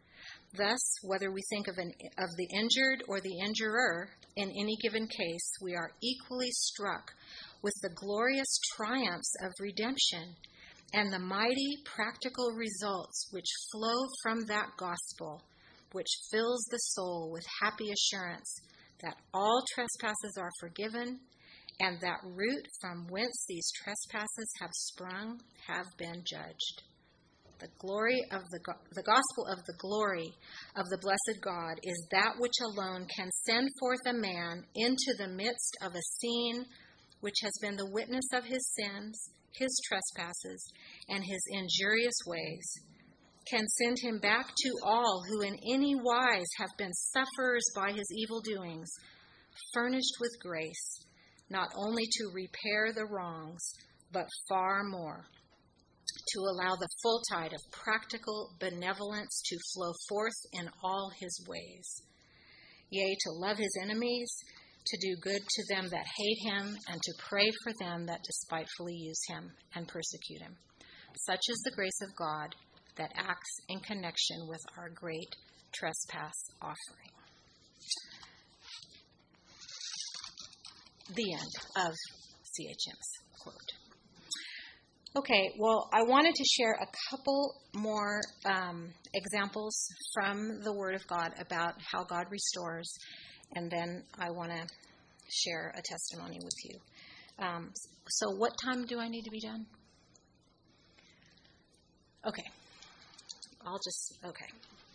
Thus, whether we think of, an, of the injured or the injurer, in any given case, we are equally struck with the glorious triumphs of redemption and the mighty practical results which flow from that gospel, which fills the soul with happy assurance that all trespasses are forgiven, and that root from whence these trespasses have sprung have been judged. The glory of the, the gospel of the glory of the blessed God is that which alone can send forth a man into the midst of a scene which has been the witness of his sins, his trespasses, and his injurious ways, can send him back to all who in any wise have been sufferers by his evil doings, furnished with grace, not only to repair the wrongs, but far more, to allow the full tide of practical benevolence to flow forth in all his ways. Yea, to love his enemies, to do good to them that hate him, and to pray for them that despitefully use him and persecute him. Such is the grace of God that acts in connection with our great trespass offering. The end of C H M's quote. Okay, well, I wanted to share a couple more um, examples from the Word of God about how God restores, and then I want to share a testimony with you. Um, so what time do I need to be done? Okay. I'll just, okay.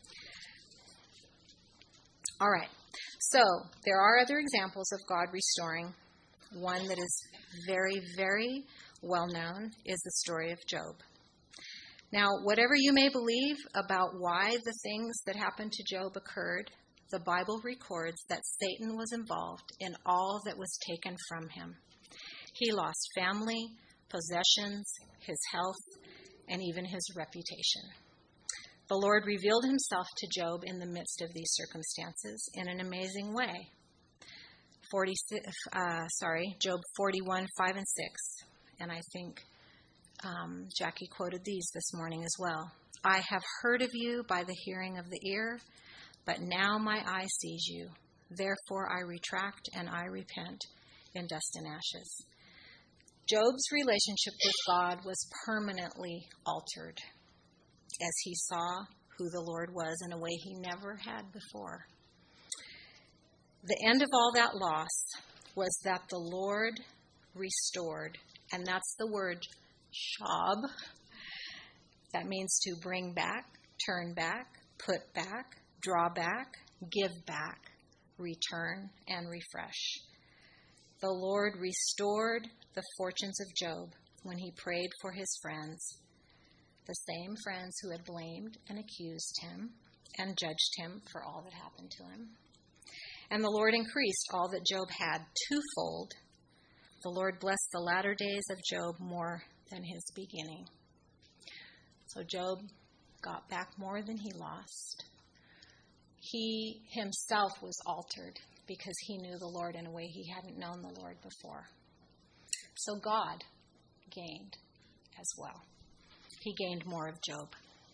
All right. So there are other examples of God restoring. One that is very, very well known is the story of Job. Now, whatever you may believe about why the things that happened to Job occurred, the Bible records that Satan was involved in all that was taken from him. He lost family, possessions, his health, and even his reputation. The Lord revealed himself to Job in the midst of these circumstances in an amazing way. forty, uh, sorry, Job forty-one, five and six. And I think um, Jackie quoted these this morning as well. I have heard of you by the hearing of the ear, but now my eye sees you. Therefore I retract and I repent in dust and ashes. Job's relationship with God was permanently altered as he saw who the Lord was in a way he never had before. The end of all that loss was that the Lord restored, and that's the word shab. That means to bring back, turn back, put back, draw back, give back, return, and refresh. The Lord restored the fortunes of Job when he prayed for his friends, the same friends who had blamed and accused him and judged him for all that happened to him. And the Lord increased all that Job had twofold. The Lord blessed the latter days of Job more than his beginning. So Job got back more than he lost. He himself was altered because he knew the Lord in a way he hadn't known the Lord before. So God gained as well. He gained more of Job.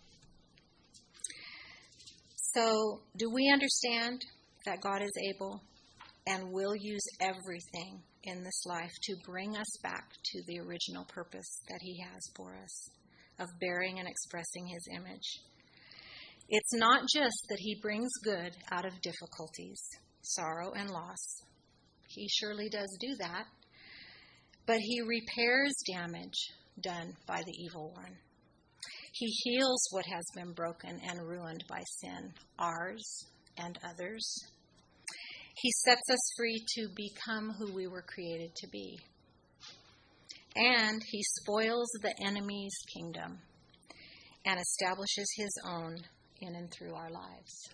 So, do we understand that God is able and will use everything in this life to bring us back to the original purpose that He has for us, of bearing and expressing His image? It's not just that He brings good out of difficulties, sorrow, and loss. He surely does do that. But He repairs damage done by the evil one. He heals what has been broken and ruined by sin, ours and others. He sets us free to become who we were created to be. And He spoils the enemy's kingdom and establishes His own in and through our lives.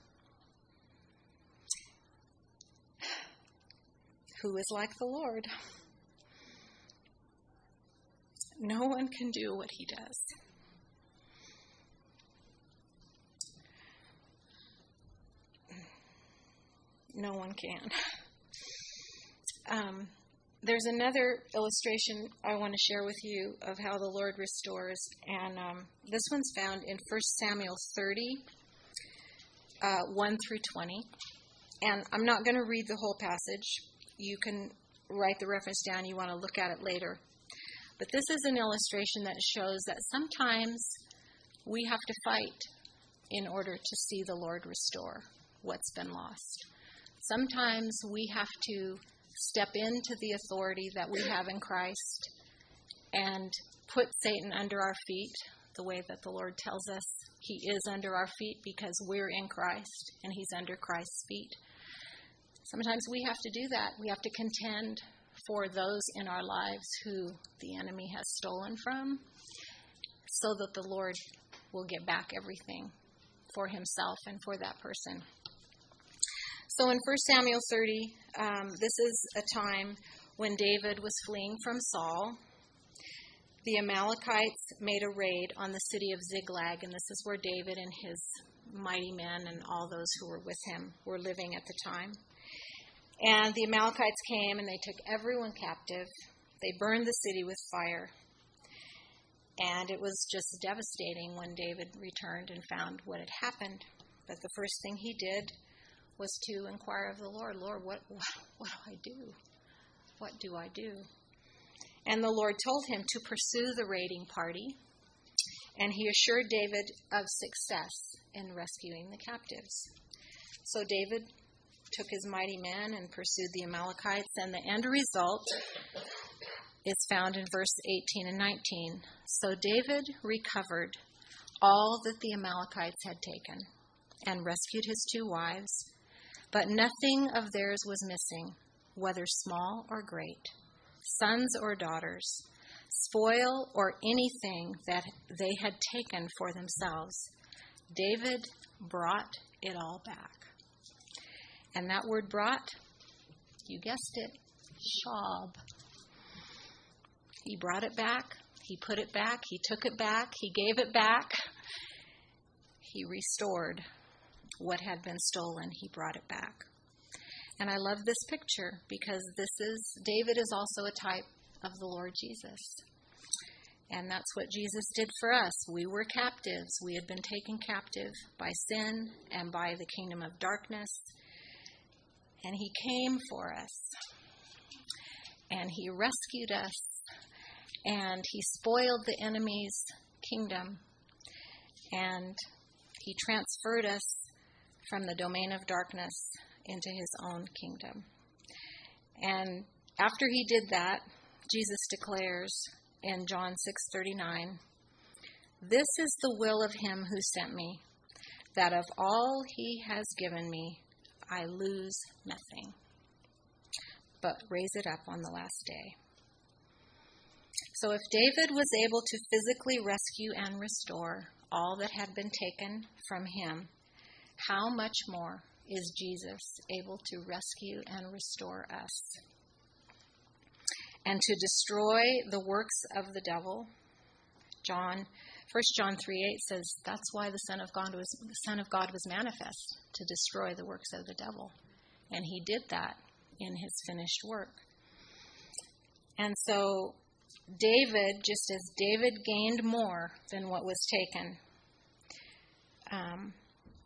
Who is like the Lord? No one can do what He does. No one can. Um, there's another illustration I want to share with you of how the Lord restores, and um, this one's found in First Samuel thirty, uh, one through twenty. And I'm not going to read the whole passage. You can write the reference down. You want to look at it later. But this is an illustration that shows that sometimes we have to fight in order to see the Lord restore what's been lost. Sometimes we have to step into the authority that we have in Christ and put Satan under our feet the way that the Lord tells us He is under our feet, because we're in Christ and He's under Christ's feet. Sometimes we have to do that. We have to contend for those in our lives who the enemy has stolen from, so that the Lord will get back everything for Himself and for that person. So in First Samuel thirty, um, this is a time when David was fleeing from Saul. The Amalekites made a raid on the city of Ziklag, and this is where David and his mighty men and all those who were with him were living at the time. And the Amalekites came and they took everyone captive. They burned the city with fire. And it was just devastating when David returned and found what had happened. But the first thing he did was to inquire of the Lord, Lord, what, what, what do I do? What do I do? And the Lord told him to pursue the raiding party, and He assured David of success in rescuing the captives. So David took his mighty men and pursued the Amalekites, and the end result is found in verse eighteen and nineteen. So David recovered all that the Amalekites had taken and rescued his two wives, but nothing of theirs was missing, whether small or great, sons or daughters, spoil or anything that they had taken for themselves. David brought it all back. And that word brought, you guessed it, shab. He brought it back. He put it back. He took it back. He gave it back. He restored what had been stolen. He brought it back. And I love this picture because this is, David is also a type of the Lord Jesus. And that's what Jesus did for us. We were captives. We had been taken captive by sin and by the kingdom of darkness. And He came for us. And He rescued us. And He spoiled the enemy's kingdom. And He transferred us from the domain of darkness into His own kingdom. And after He did that, Jesus declares in John six thirty-nine, "This is the will of Him who sent me, that of all He has given me, I lose nothing, but raise it up on the last day." So if David was able to physically rescue and restore all that had been taken from him, how much more is Jesus able to rescue and restore us? And to destroy the works of the devil. John, First John three eight says that's why the Son of God was the Son of God was manifest, to destroy the works of the devil. And He did that in His finished work. And so David, just as David gained more than what was taken, um,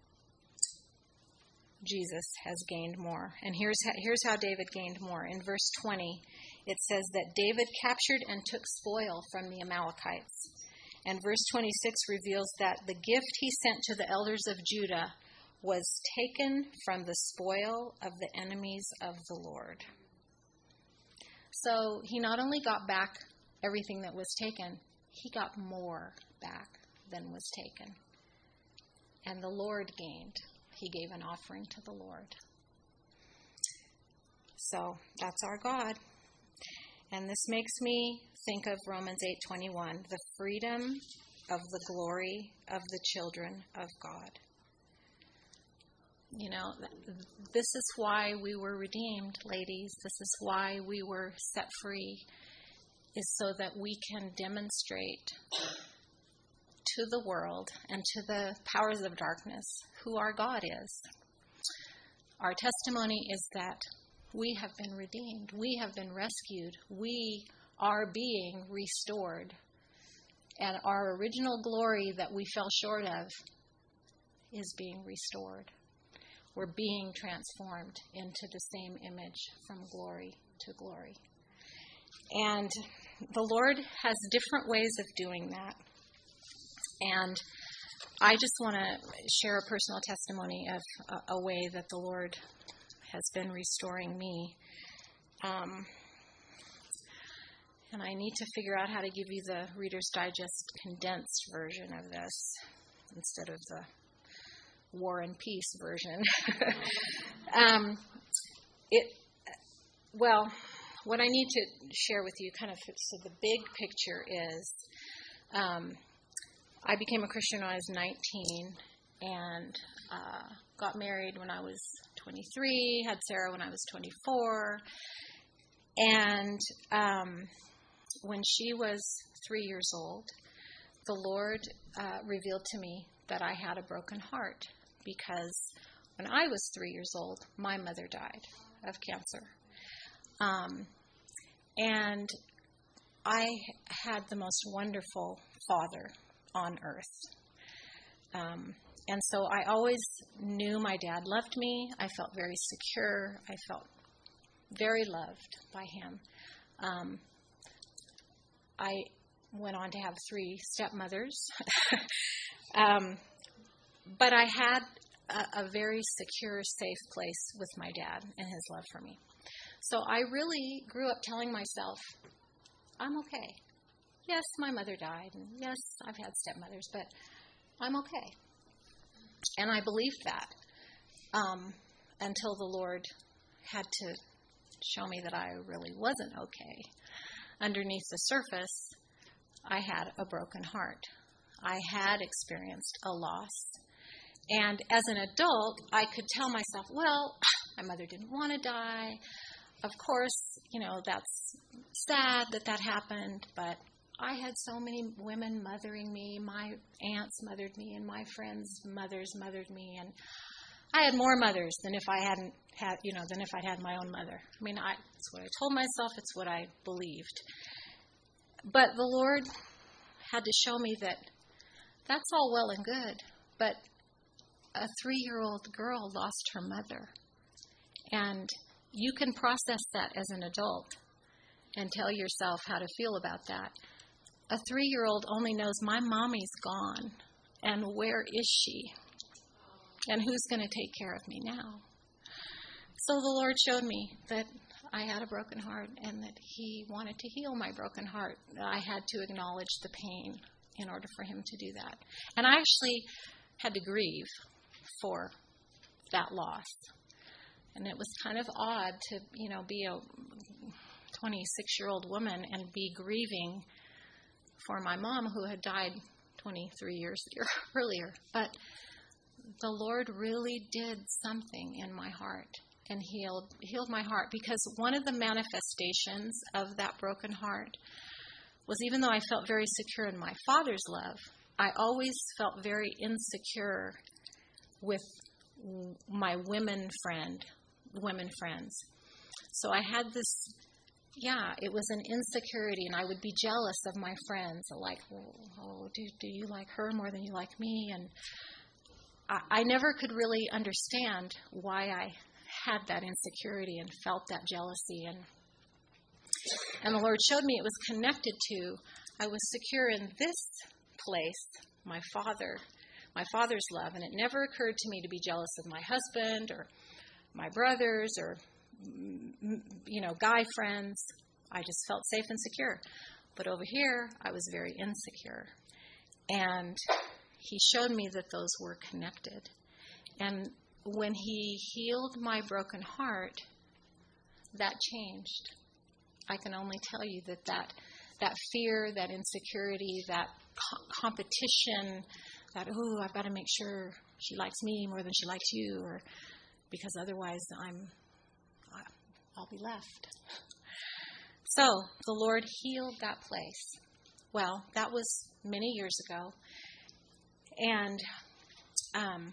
Jesus has gained more. And here's how, here's how David gained more. In verse twenty, it says that David captured and took spoil from the Amalekites. And verse twenty-six reveals that the gift he sent to the elders of Judah was taken from the spoil of the enemies of the Lord. So he not only got back everything that was taken, he got more back than was taken. And the Lord gained. He gave an offering to the Lord. So that's our God. And this makes me think of Romans eight twenty-one, the freedom of the glory of the children of God. You know, this is why we were redeemed, ladies. This is why we were set free, is so that we can demonstrate to the world and to the powers of darkness who our God is. Our testimony is that we have been redeemed. We have been rescued. We are being restored. And our original glory that we fell short of is being restored. We're being transformed into the same image from glory to glory. And the Lord has different ways of doing that. And I just want to share a personal testimony of a, a way that the Lord has been restoring me. Um, and I need to figure out how to give you the Reader's Digest condensed version of this instead of the War and Peace version. um, it well, what I need to share with you, kind of, so the big picture is, um, I became a Christian when I was nineteen, and uh, got married when I was twenty-three, had Sarah when I was twenty-four, and um, when she was three years old, the Lord uh, revealed to me that I had a broken heart, because when I was three years old, my mother died of cancer. Um, and I had the most wonderful father on earth. Um, and so I always knew my dad loved me. I felt very secure. I felt very loved by him. Um, I went on to have three stepmothers. um, but I had a, a very secure, safe place with my dad and his love for me. So I really grew up telling myself, I'm okay. Yes, my mother died, and yes, I've had stepmothers, but I'm okay. And I believed that um, until the Lord had to show me that I really wasn't okay. Underneath the surface, I had a broken heart. I had experienced a loss. And as an adult, I could tell myself, well, my mother didn't want to die. Of course, you know, that's sad that that happened, but I had so many women mothering me. My aunts mothered me, and my friends' mothers mothered me, and I had more mothers than if I hadn't had, you know, than if I'd had my own mother. I mean, I, it's what I told myself. It's what I believed. But the Lord had to show me that that's all well and good, but a three-year-old girl lost her mother, and you can process that as an adult and tell yourself how to feel about that. A three-year-old only knows my mommy's gone, and where is she? And who's going to take care of me now? So the Lord showed me that I had a broken heart and that he wanted to heal my broken heart. I had to acknowledge the pain in order for him to do that. And I actually had to grieve for that loss. And it was kind of odd to, you know, be a twenty-six-year-old woman and be grieving for my mom who had died twenty-three years earlier. But the Lord really did something in my heart and healed healed my heart, because one of the manifestations of that broken heart was, even though I felt very secure in my father's love, I always felt very insecure with my women friend, women friends. So I had this yeah, it was an insecurity, and I would be jealous of my friends. Like, oh, oh do, do you like her more than you like me? And I, I never could really understand why I had that insecurity and felt that jealousy. And and the Lord showed me it was connected to, I was secure in this place, my Father, my Father's love. And it never occurred to me to be jealous of my husband or my brothers or, you know, guy friends. I just felt safe and secure. But over here, I was very insecure. And He showed me that those were connected. And when He healed my broken heart, that changed. I can only tell you that that, that fear, that insecurity, that co- competition, that, oh, I've got to make sure she likes me more than she likes you, or because otherwise I'm, I'll be left. So the Lord healed that place. Well, that was many years ago. And um,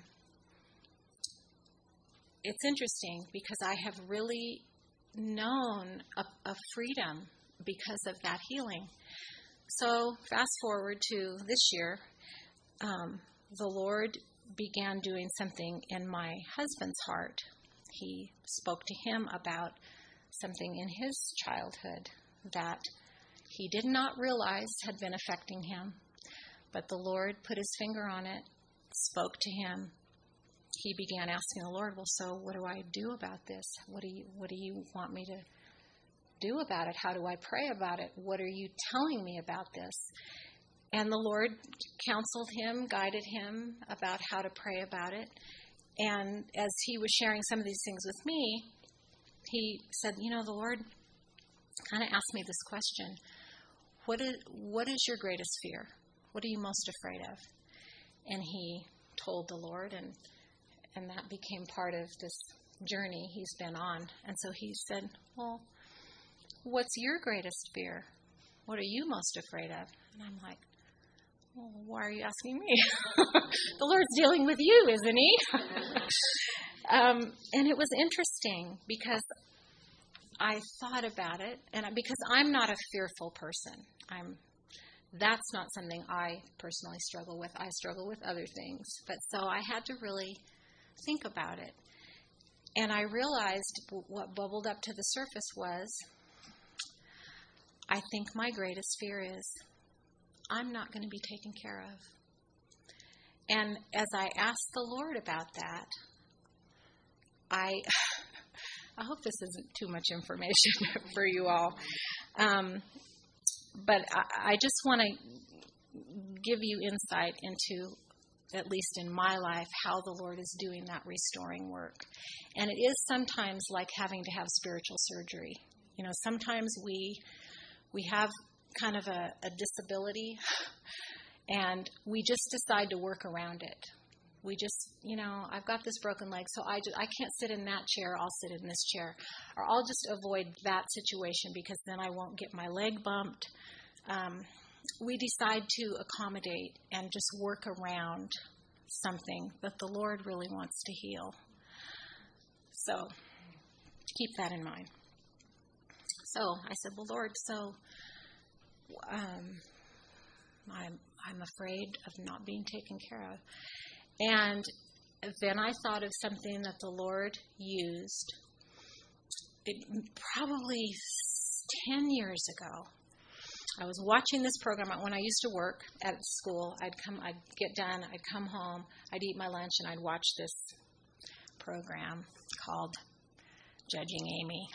it's interesting because I have really known a, a freedom because of that healing. So fast forward to this year, um, the Lord began doing something in my husband's heart. He spoke to him about something in his childhood that he did not realize had been affecting him. But the Lord put His finger on it, spoke to him. He began asking the Lord, well, so what do I do about this? What do you, what do you want me to do about it? How do I pray about it? What are you telling me about this? And the Lord counseled him, guided him about how to pray about it. And as he was sharing some of these things with me, he said, you know, the Lord kind of asked me this question. What is, what is your greatest fear? What are you most afraid of? And he told the Lord, and and that became part of this journey he's been on. And so he said, well, what's your greatest fear? What are you most afraid of? And I'm like, well, why are you asking me? The Lord's dealing with you, isn't He? um, and it was interesting because I thought about it, and I, because I'm not a fearful person. I'm That's not something I personally struggle with. I struggle with other things. But so I had to really think about it. And I realized what bubbled up to the surface was, I think my greatest fear is I'm not going to be taken care of. And as I asked the Lord about that, I I hope this isn't too much information for you all. Um, but I, I just want to give you insight into, at least in my life, how the Lord is doing that restoring work. And it is sometimes like having to have spiritual surgery. You know, sometimes we we have kind of a, a disability, and we just decide to work around it. We just, you know, I've got this broken leg, so I, just, I can't sit in that chair, I'll sit in this chair. Or I'll just avoid that situation because then I won't get my leg bumped. Um, we decide to accommodate and just work around something that the Lord really wants to heal. So keep that in mind. So I said, well, Lord, so um, I'm, I'm afraid of not being taken care of. And then I thought of something that the Lord used it, probably ten years ago. I was watching this program when I used to work at school. I'd come, I'd get done, I'd come home, I'd eat my lunch, and I'd watch this program called Judging Amy.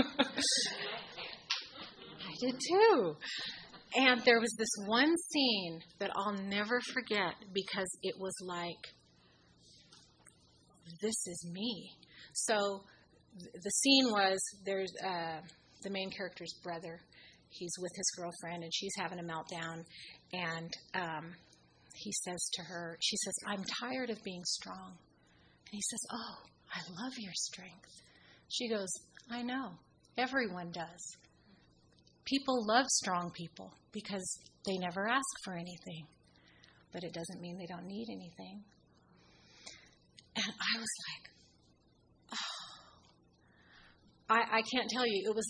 I did too. And there was this one scene that I'll never forget because it was like, this is me. So the scene was, there's uh, the main character's brother. He's with his girlfriend, and she's having a meltdown. And um, he says to her, she says, I'm tired of being strong. And he says, oh, I love your strength. She goes, I know. Everyone does. People love strong people because they never ask for anything. But it doesn't mean they don't need anything. And I was like, oh. I, I can't tell you. It was like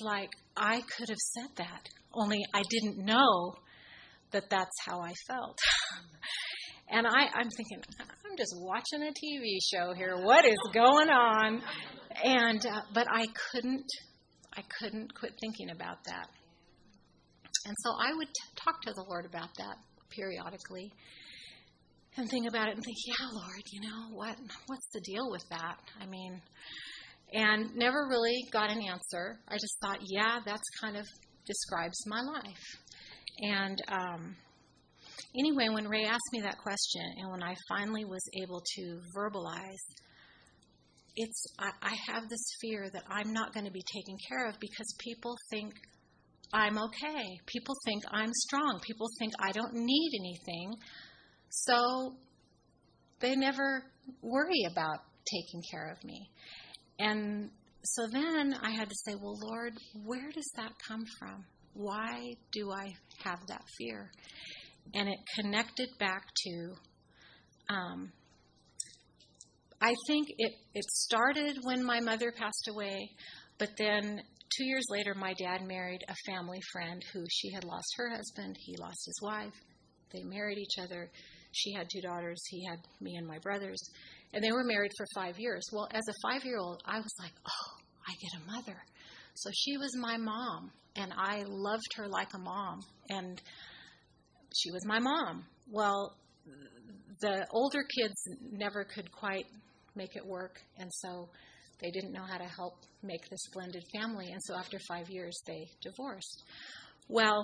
I could have said that, only I didn't know that that's how I felt. And I, I'm thinking, I'm just watching a T V show here. What is going on? And uh, but I couldn't, I couldn't quit thinking about that. And so I would t- talk to the Lord about that periodically, and think about it and think, yeah, Lord, you know what? What's the deal with that? I mean, and never really got an answer. I just thought, yeah, that's kind of describes my life. And um, anyway, when Ray asked me that question, and when I finally was able to verbalize, it's I, I have this fear that I'm not going to be taken care of because people think I'm okay. People think I'm strong. People think I don't need anything. So they never worry about taking care of me. And so then I had to say, well, Lord, where does that come from? Why do I have that fear? And it connected back to, um, I think it, it started when my mother passed away, but then two years later, my dad married a family friend who she had lost her husband. He lost his wife. They married each other. She had two daughters. He had me and my brothers. And they were married for five years. Well, as a five-year-old, I was like, oh, I get a mother. So she was my mom, and I loved her like a mom. And she was my mom. Well, the older kids never could quite make it work, and so they didn't know how to help make this blended family. And so after five years, they divorced. Well,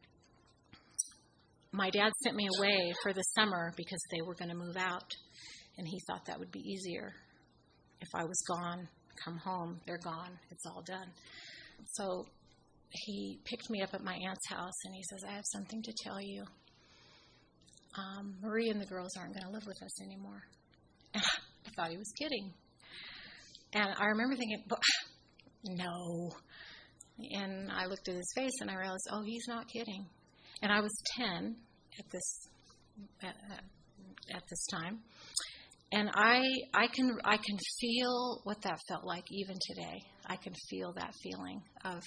my dad sent me away for the summer because they were going to move out. And he thought that would be easier. If I was gone, come home, they're gone, it's all done. So he picked me up at my aunt's house, and he says, I have something to tell you. Um, Marie and the girls aren't going to live with us anymore. And I thought he was kidding. And I remember thinking, no. And I looked at his face, and I realized, oh, he's not kidding. And I was ten at this at, at this time. And I I can I can feel what that felt like even today. I can feel that feeling of,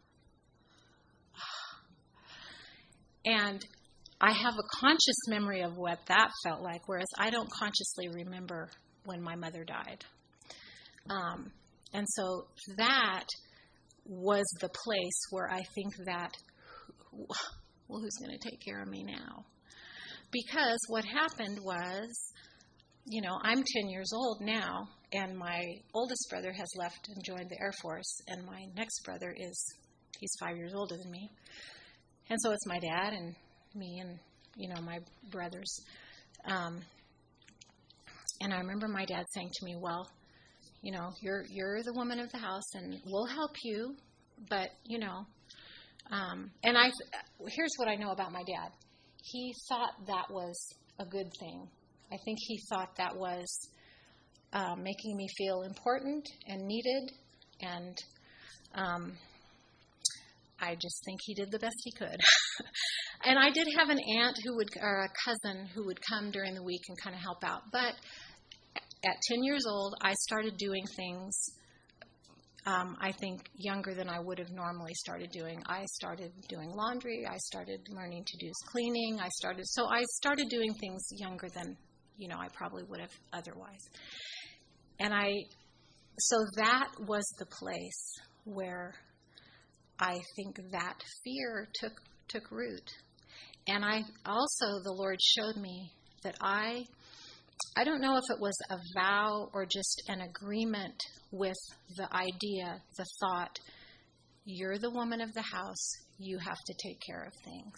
and I have a conscious memory of what that felt like, whereas I don't consciously remember when my mother died. Um, and so that was the place where I think that, well, who's going to take care of me now? Because what happened was, you know, I'm ten years old now, and my oldest brother has left and joined the Air Force, and my next brother is, he's five years older than me. And so it's my dad and me and, you know, my brothers. Um, and I remember my dad saying to me, well, you know, you're you're the woman of the house, and we'll help you, but, you know, um, and I, here's what I know about my dad. He thought that was a good thing. I think he thought that was uh, making me feel important and needed, and um, I just think he did the best he could. And I did have an aunt who would, or a cousin who would come during the week and kind of help out. But at ten years old, I started doing things, um, I think, younger than I would have normally started doing. I started doing laundry. I started learning to do cleaning. I started, so I started doing things younger than, you know, I probably would have otherwise. And I, so that was the place where I think that fear took took root. And I also, the Lord showed me that I, I don't know if it was a vow or just an agreement with the idea, the thought, you're the woman of the house, you have to take care of things.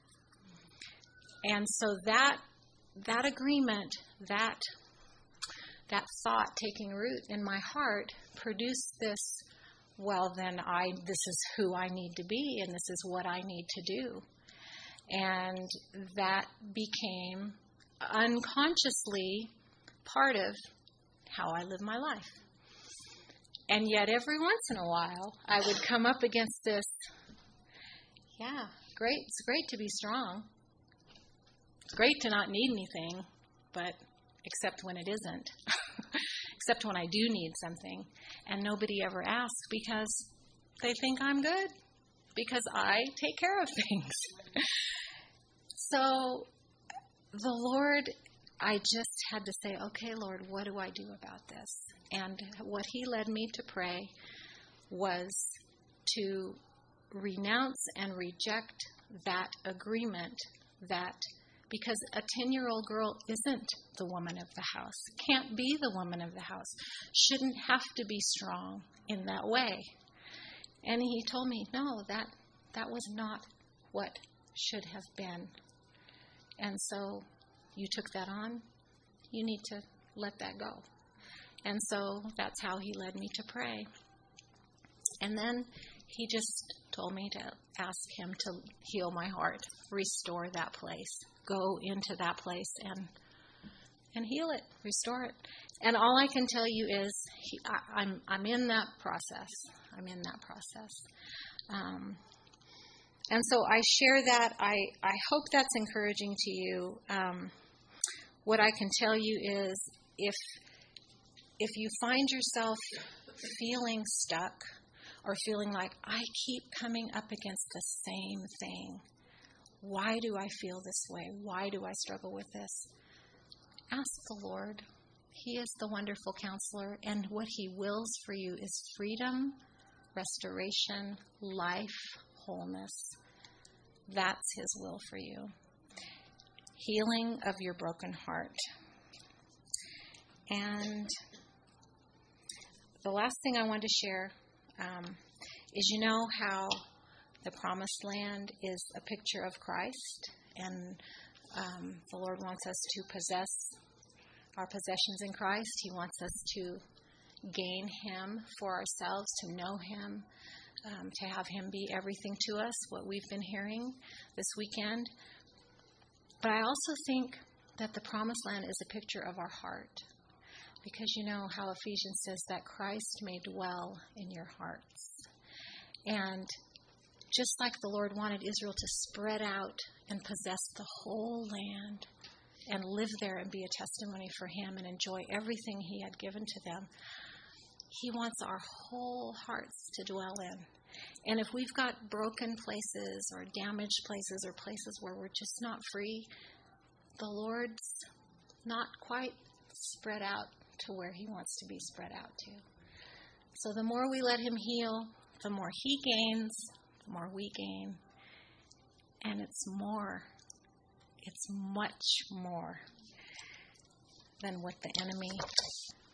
And so that that agreement, that that thought taking root in my heart produced this, well, then I this is who I need to be, and this is what I need to do. And that became unconsciously part of how I live my life. And yet every once in a while, I would come up against this, yeah, great, it's great to be strong. It's great to not need anything, but except when it isn't. Except when I do need something. And nobody ever asks because they think I'm good because I take care of things. So the Lord, I just had to say, okay, Lord, what do I do about this? And what he led me to pray was to renounce and reject that agreement that because a ten-year-old girl isn't the woman of the house, can't be the woman of the house, shouldn't have to be strong in that way. And he told me, no, that that was not what should have been. And so you took that on, you need to let that go. And so that's how he led me to pray. And then he just told me to ask him to heal my heart, restore that place, go into that place and and heal it, restore it. And all I can tell you is he, I, I'm I'm in that process. I'm in that process. Um, and so I share that. I, I hope that's encouraging to you. Um, what I can tell you is if if you find yourself feeling stuck or feeling like I keep coming up against the same thing, why do I feel this way? Why do I struggle with this? Ask the Lord. He is the wonderful counselor, and what he wills for you is freedom, restoration, life, wholeness. That's his will for you. Healing of your broken heart. And the last thing I want to share um, is, you know how the promised land is a picture of Christ, and um, the Lord wants us to possess our possessions in Christ. He wants us to gain him for ourselves, to know him, um, to have him be everything to us, what we've been hearing this weekend. But I also think that the promised land is a picture of our heart, because you know how Ephesians says that Christ may dwell in your hearts. And just like the Lord wanted Israel to spread out and possess the whole land and live there and be a testimony for him and enjoy everything he had given to them, he wants our whole hearts to dwell in. And if we've got broken places or damaged places or places where we're just not free, the Lord's not quite spread out to where he wants to be spread out to. So the more we let him heal, the more he gains, the more we gain. And it's more, it's much more than what the enemy